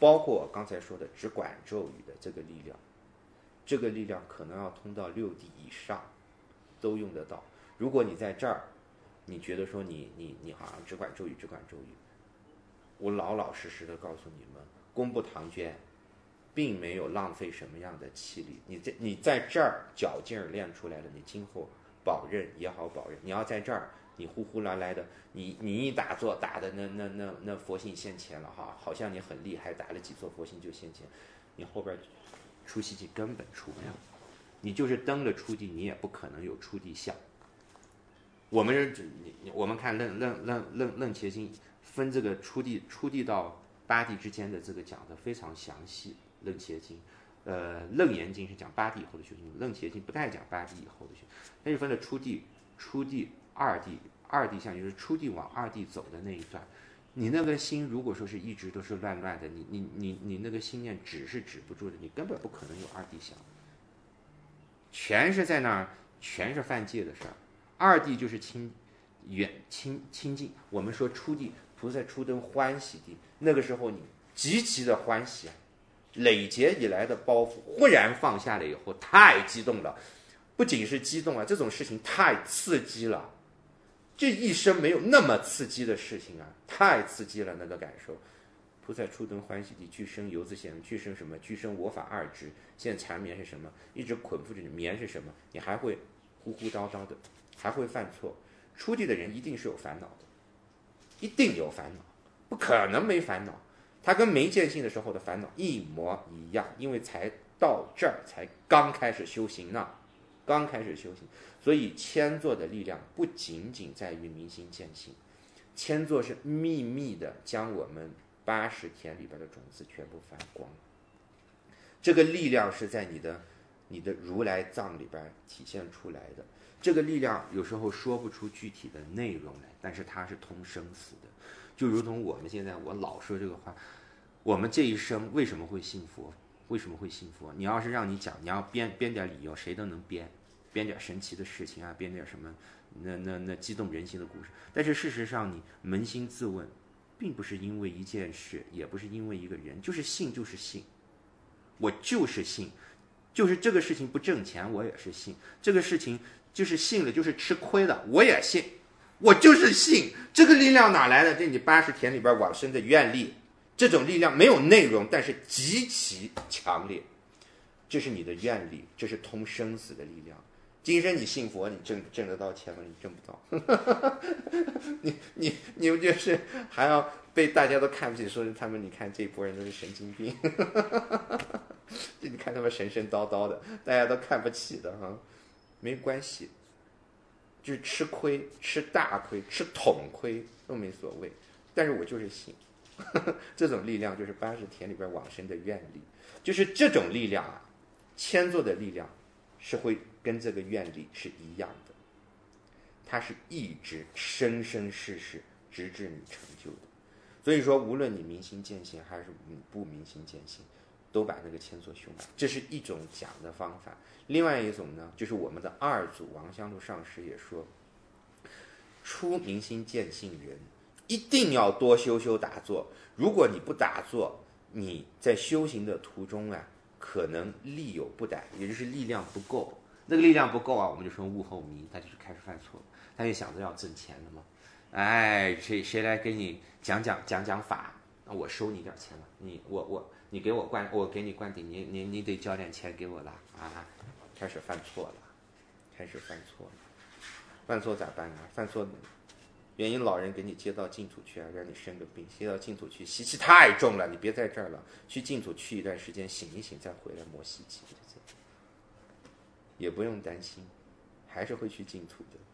包括我刚才说的只管咒语的这个力量，这个力量可能要通到六地以上都用得到。如果你在这儿，你觉得说你你你好像只管咒语只管咒语，我老老实实的告诉你们，工部唐娟并没有浪费什么样的气力。你在你在这儿脚劲儿练出来了，你今后保任也好保任。你要在这儿，你呼呼啦啦的，你你一打坐打的那那那那佛性现前了哈，好像你很厉害，打了几座佛性就现前，你后边出西极根本出不了。你就是登了初地，你也不可能有初地相。我们我们看楞楞楞楞楞伽经分这个初地初地到八地之间的这个讲的非常详细。楞伽经，呃，楞严经是讲八地以后的修行，楞伽经不太讲八地以后的修行，它是分了初地、初地、二地，二地相就是初地往二地走的那一段。你那个心如果说是一直都是乱乱的，你你你你那个心念止是止不住的，你根本不可能有二地相，全是在那儿，全是犯戒的事儿。二地就是清远清清净，我们说初地菩萨初登欢喜地，那个时候你极其的欢喜啊，累劫以来的包袱忽然放下了以后，太激动了。不仅是激动啊，这种事情太刺激了，这一生没有那么刺激的事情啊，太刺激了那个感受。菩萨初登欢喜地，具生游子显，具生什么？具生我法二执。现在缠绵是什么？一直捆缚着你，眠是什么？你还会呼呼叨叨的，还会犯错。初地的人一定是有烦恼的，一定有烦恼，不可能没烦恼。他跟没见性的时候的烦恼一模一样，因为才到这儿，才刚开始修行呢，刚开始修行。所以千座的力量不仅仅在于明心见性，千座是秘密的将我们八十田里边的种子全部翻光。这个力量是在你的你的如来藏里边体现出来的。这个力量有时候说不出具体的内容来，但是它是通生死的。就如同我们现在，我老说这个话，我们这一生为什么会信佛？为什么会信佛？你要是让你讲，你要编编点理由，谁都能编，编点神奇的事情啊，编点什么那那那激动人心的故事。但是事实上，你扪心自问，并不是因为一件事，也不是因为一个人，就是信，就是信。我就是信，就是这个事情不挣钱，我也是信。这个事情就是信了，就是吃亏了，我也信。我就是信。这个力量哪来的？这你八十田里边往生的愿力，这种力量没有内容，但是极其强烈。这是你的愿力，这是通生死的力量。今生你信佛，你挣挣得到钱吗？你挣不到。你你你们就是还要被大家都看不起，说他们你看这一波人都是神经病。你看他们神神叨叨的，大家都看不起的哈，没关系。就是吃亏，吃大亏，吃统亏都没所谓，但是我就是信。这种力量就是八十田里边往生的愿力，就是这种力量啊，千座的力量是会跟这个愿力是一样的，它是一直生生世世直至你成就的。所以说无论你明心见性还是不明心见性，都把那个千座修满，这是一种讲的方法。另外一种呢，就是我们的二祖王香露上师也说，初明心见性人一定要多修修打坐。如果你不打坐，你在修行的途中啊，可能力有不逮，也就是力量不够。那个力量不够啊，我们就说悟后迷，他就是开始犯错，他就想着要挣钱了嘛。哎，谁谁来给你讲讲讲讲法？那我收你点钱了，你我我你给我灌，我给你灌顶，你你你得交点钱给我了啊！开始犯错了，开始犯错了，犯错咋办啊？犯错原因老人给你接到净土去啊，让你生个病，接到净土去，习气太重了，你别在这儿了，去净土去一段时间，醒一醒再回来磨习气，也不用担心，还是会去净土的。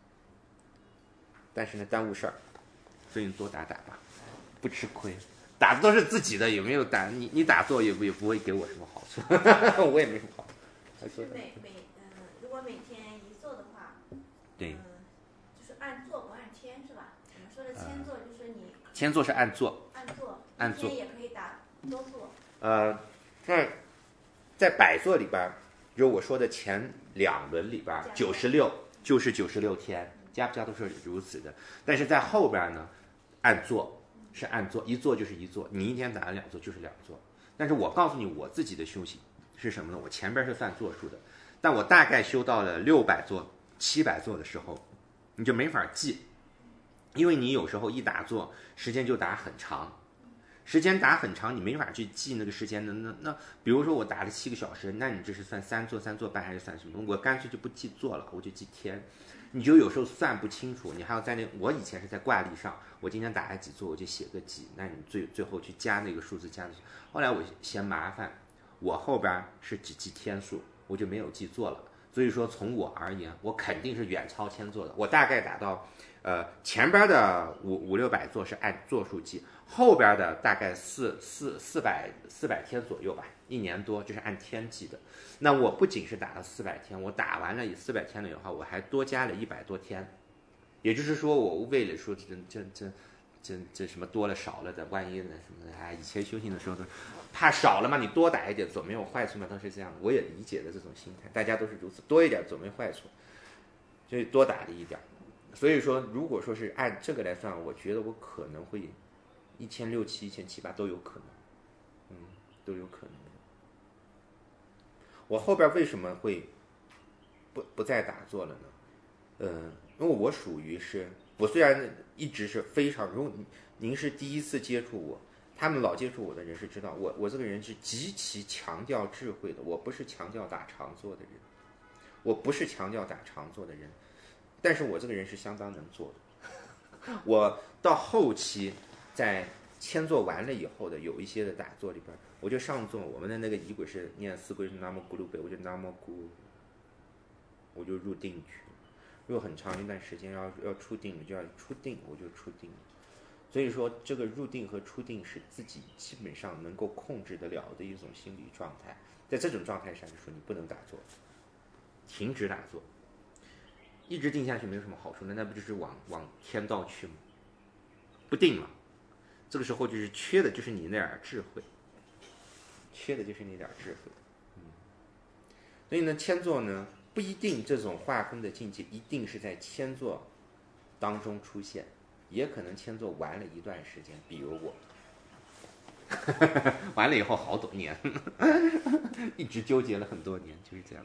但是呢，耽误事儿，所以你多打打吧，不吃亏。打的都是自己的，有没有打？你你打坐也不也不会给我什么好处，我也没什么好处。 就是每每嗯、呃，如果每天一坐的话， 对， 嗯、呃，就是按坐不按天是吧？我们说的千坐就是你。 千坐是按坐。 按坐。 按坐。 一天也可以打多坐。 呃，在在百坐里边，就是我说的前两轮里边，九十六就是九十六天，家家都是如此的。但是在后边呢，按坐。 是按座，一座就是一座，你一天打了两座就是两座。但是我告诉你我自己的修行是什么呢？我前边是算座数的，但我大概修到了六百座、七百座的时候，你就没法记，因为你有时候一打坐时间就打很长，时间打很长，你没法去记那个时间的。那那比如说我打了七个小时，那你这是算三座、三座半还是算什么？我干脆就不记座了，我就记天。你就有时候算不清楚，你还要在那，我以前是在挂历上，我今天打了几座我就写个几，那你最最后去加那个数字加的。后来我嫌麻烦，我后边是只记天数，我就没有记座了。所以说从我而言，我肯定是远超千座的。我大概打到呃前边的五五六百座是按座数记，后边的大概四四四百四百天左右吧，一年多就是按天记的。那我不仅是打了四百天，我打完了四百天了以后，我还多加了一百多天，也就是说我为了说这这这这这什么多了少了的，万一呢什么的，哎，以前修行的时候都怕少了嘛，你多打一点总没有坏处嘛，当时这样，我也理解的这种心态，大家都是如此，多一点总没坏处，所以多打了一点。所以说，如果说是按这个来算，我觉得我可能会一千六七、一千七八都有可能，嗯，都有可能。我后边为什么会不不再打坐了呢？呃，因为我属于是，我虽然一直是非常，如果您是第一次接触我，他们老接触我的人是知道我我这个人是极其强调智慧的，我不是强调打长坐的人，我不是强调打长坐的人，但是我这个人是相当能做的。我到后期在千坐完了以后的有一些的打坐里边，我就上座，我们的那个仪轨是念四归是南无咕噜贝，我就南无咕，我就入定去，入很长一段时间，要要出定就要出定，我就出定。所以说这个入定和出定是自己基本上能够控制得了的一种心理状态，在这种状态下就说你不能打坐，停止打坐，一直定下去没有什么好处的，那不就是往往天道去吗？不定了，这个时候就是缺的就是你那点智慧，缺的就是那点智慧。嗯，所以呢，千坐呢不一定这种划分的境界一定是在千坐当中出现，也可能千坐完了一段时间，比如我完了以后好多年一直纠结了很多年，就是这样。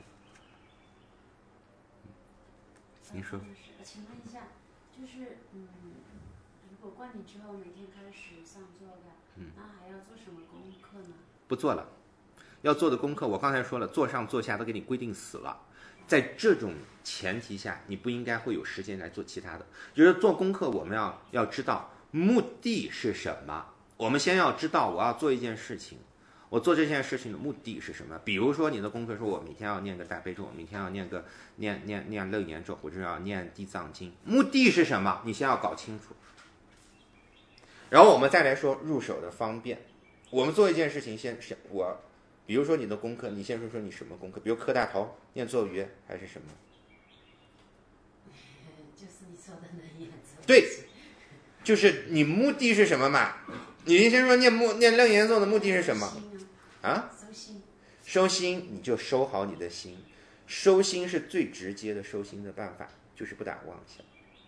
您说。 我请问一下，就是嗯，如果灌顶之后每天开始上座的，嗯，那还要做什么功课呢？ 不做了，要做的功课我刚才说了，坐上坐下都给你规定死了。在这种前提下，你不应该会有时间来做其他的。就是做功课，我们要要知道目的是什么。我们先要知道我要做一件事情，我做这件事情的目的是什么？比如说你的功课说我每天要念个大悲咒，每天要念个念念念楞严咒，或者要念地藏经，目的是什么？你先要搞清楚。然后我们再来说入手的方便。我们做一件事情先，先我，比如说你的功课，你先说说你什么功课？比如磕大头、念咒语还是什么？ 就是你说的那样子。 对，就是你目的是什么嘛？你先说念目念楞严咒的目的是什么？啊？ 收心。 收心，你就收好你的心。收心是最直接的收心的办法，就是不打妄想，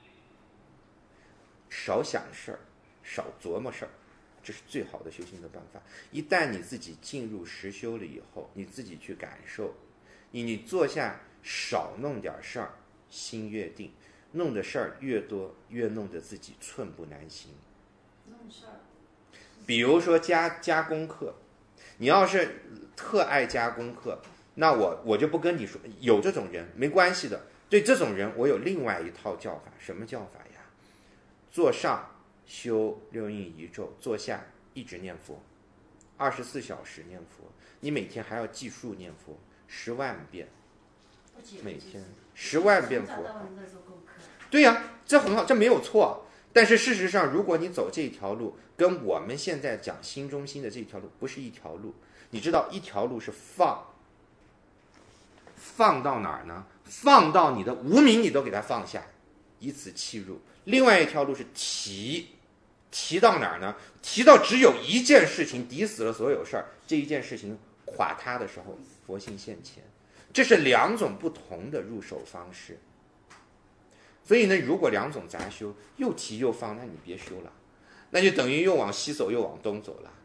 少想事儿，少琢磨事儿。这是最好的修行的办法。一旦你自己进入实修了以后，你自己去感受，你你坐下少弄点事儿，心越定；弄的事儿越多，越弄得自己寸步难行。 弄事儿， 比如说加加功课，你要是特爱加功课，那我我就不跟你说，有这种人没关系的。对这种人，我有另外一套教法。什么教法呀？坐上修六印仪咒，坐下一直念佛，二十四小时念佛。你每天还要计数念佛十万遍，每天十万遍佛。对呀、啊，这很好，这没有错。但是事实上，如果你走这条路，跟我们现在讲心中心的这条路不是一条路。你知道，一条路是放，放到哪儿呢？放到你的无明，你都给它放下，以此契入。另外一条路是提，提到哪儿呢？提到只有一件事情抵死了所有事儿，这一件事情垮塌的时候，佛性现前。这是两种不同的入手方式。所以呢，如果两种杂修又提又放，那你别修了。 那就等于又往西走又往东走了。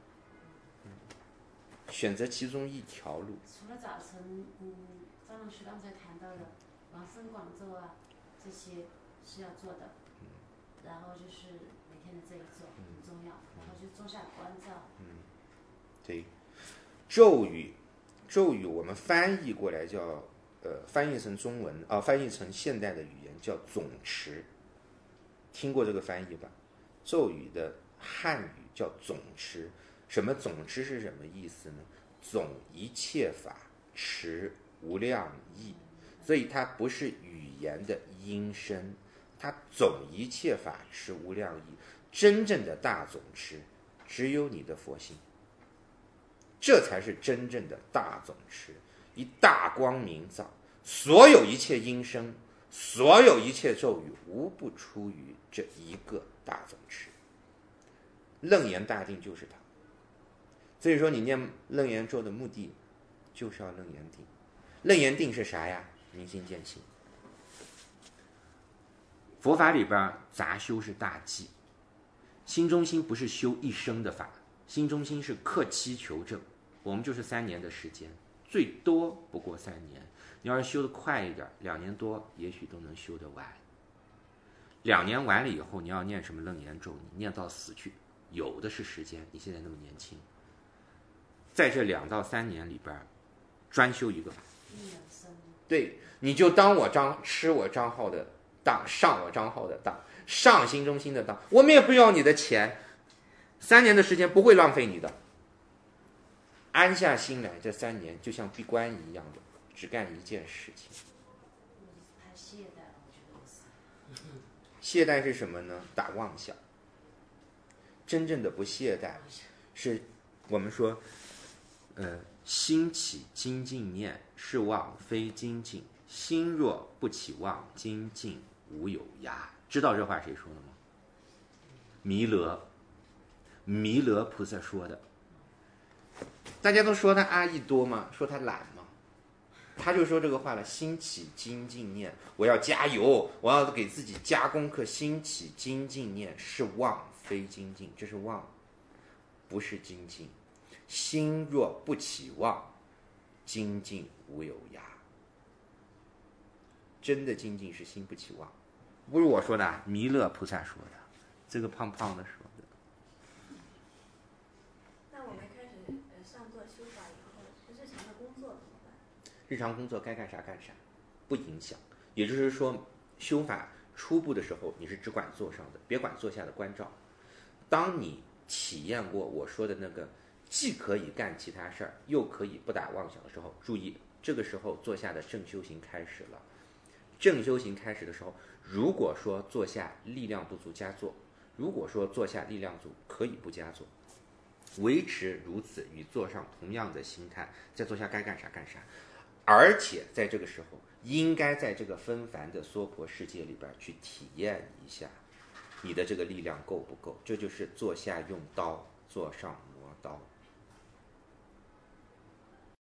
选择其中一条路。 除了早晨，嗯，张老师刚才谈到的往生广州啊，这些是要做的。 嗯、 然后就是每天的这一做很重要，嗯、然后就坐下关照。 嗯，对，咒语，咒语我们翻译过来叫呃，翻译成中文啊、呃，翻译成现代的语言叫总持。听过这个翻译吧？咒语的汉语叫总持。什么总持是什么意思呢？总一切法，持无量义，所以它不是语言的音声，它总一切法，持无量义。真正的大总持，只有你的佛性，这才是真正的大总持。一大光明照，所有一切音声，所有一切咒语，无不出于这一个大总持。楞严大定就是它。所以说你念楞严咒的目的就是要楞严定。楞严定是啥呀？明心见性。佛法里边杂修是大忌，心中心不是修一生的法，心中心是克期求证。我们就是三年的时间，最多不过三年。你要是修得快一点，两年多也许都能修得完。两年完了以后，你要念什么楞严咒，你念到死去，有的是时间。你现在那么年轻，在这两到三年里边，专修一个法。对，你就当我张吃我张浩的当，上我张浩的当，上心中心的当。我们也不要你的钱，三年的时间不会浪费你的。安下心来，这三年就像闭关一样的，只干一件事情。 太懈怠了，我觉得是。 懈怠是什么呢？打妄想。真正的不懈怠，是我们说。呃，心起精进念，是妄非精进；心若不起妄，精进无有涯。知道这话谁说的吗？弥勒，弥勒菩萨说的。大家都说他阿逸多吗？说他懒吗？他就说这个话了：心起精进念，我要加油，我要给自己加功课。心起精进念，是妄非精进，这是妄，不是精进。心若不起妄，精进无有涯。真的精进是心不起妄，不是我说的，弥勒菩萨说的，这个胖胖的说的。 那我们开始上座修法以后，日常的工作怎么办？ 日常工作该干啥干啥，不影响。也就是说，修法初步的时候，你是只管坐上的，别管坐下的关照。当你体验过我说的那个。既可以干其他事儿，又可以不打妄想的时候，注意，这个时候坐下的正修行开始了。正修行开始的时候，如果说坐下力量不足加坐，如果说坐下力量足可以不加坐，维持如此与坐上同样的心态，在坐下该干啥干啥。而且在这个时候，应该在这个纷繁的娑婆世界里边去体验一下，你的这个力量够不够？这就是坐下用刀，坐上磨刀。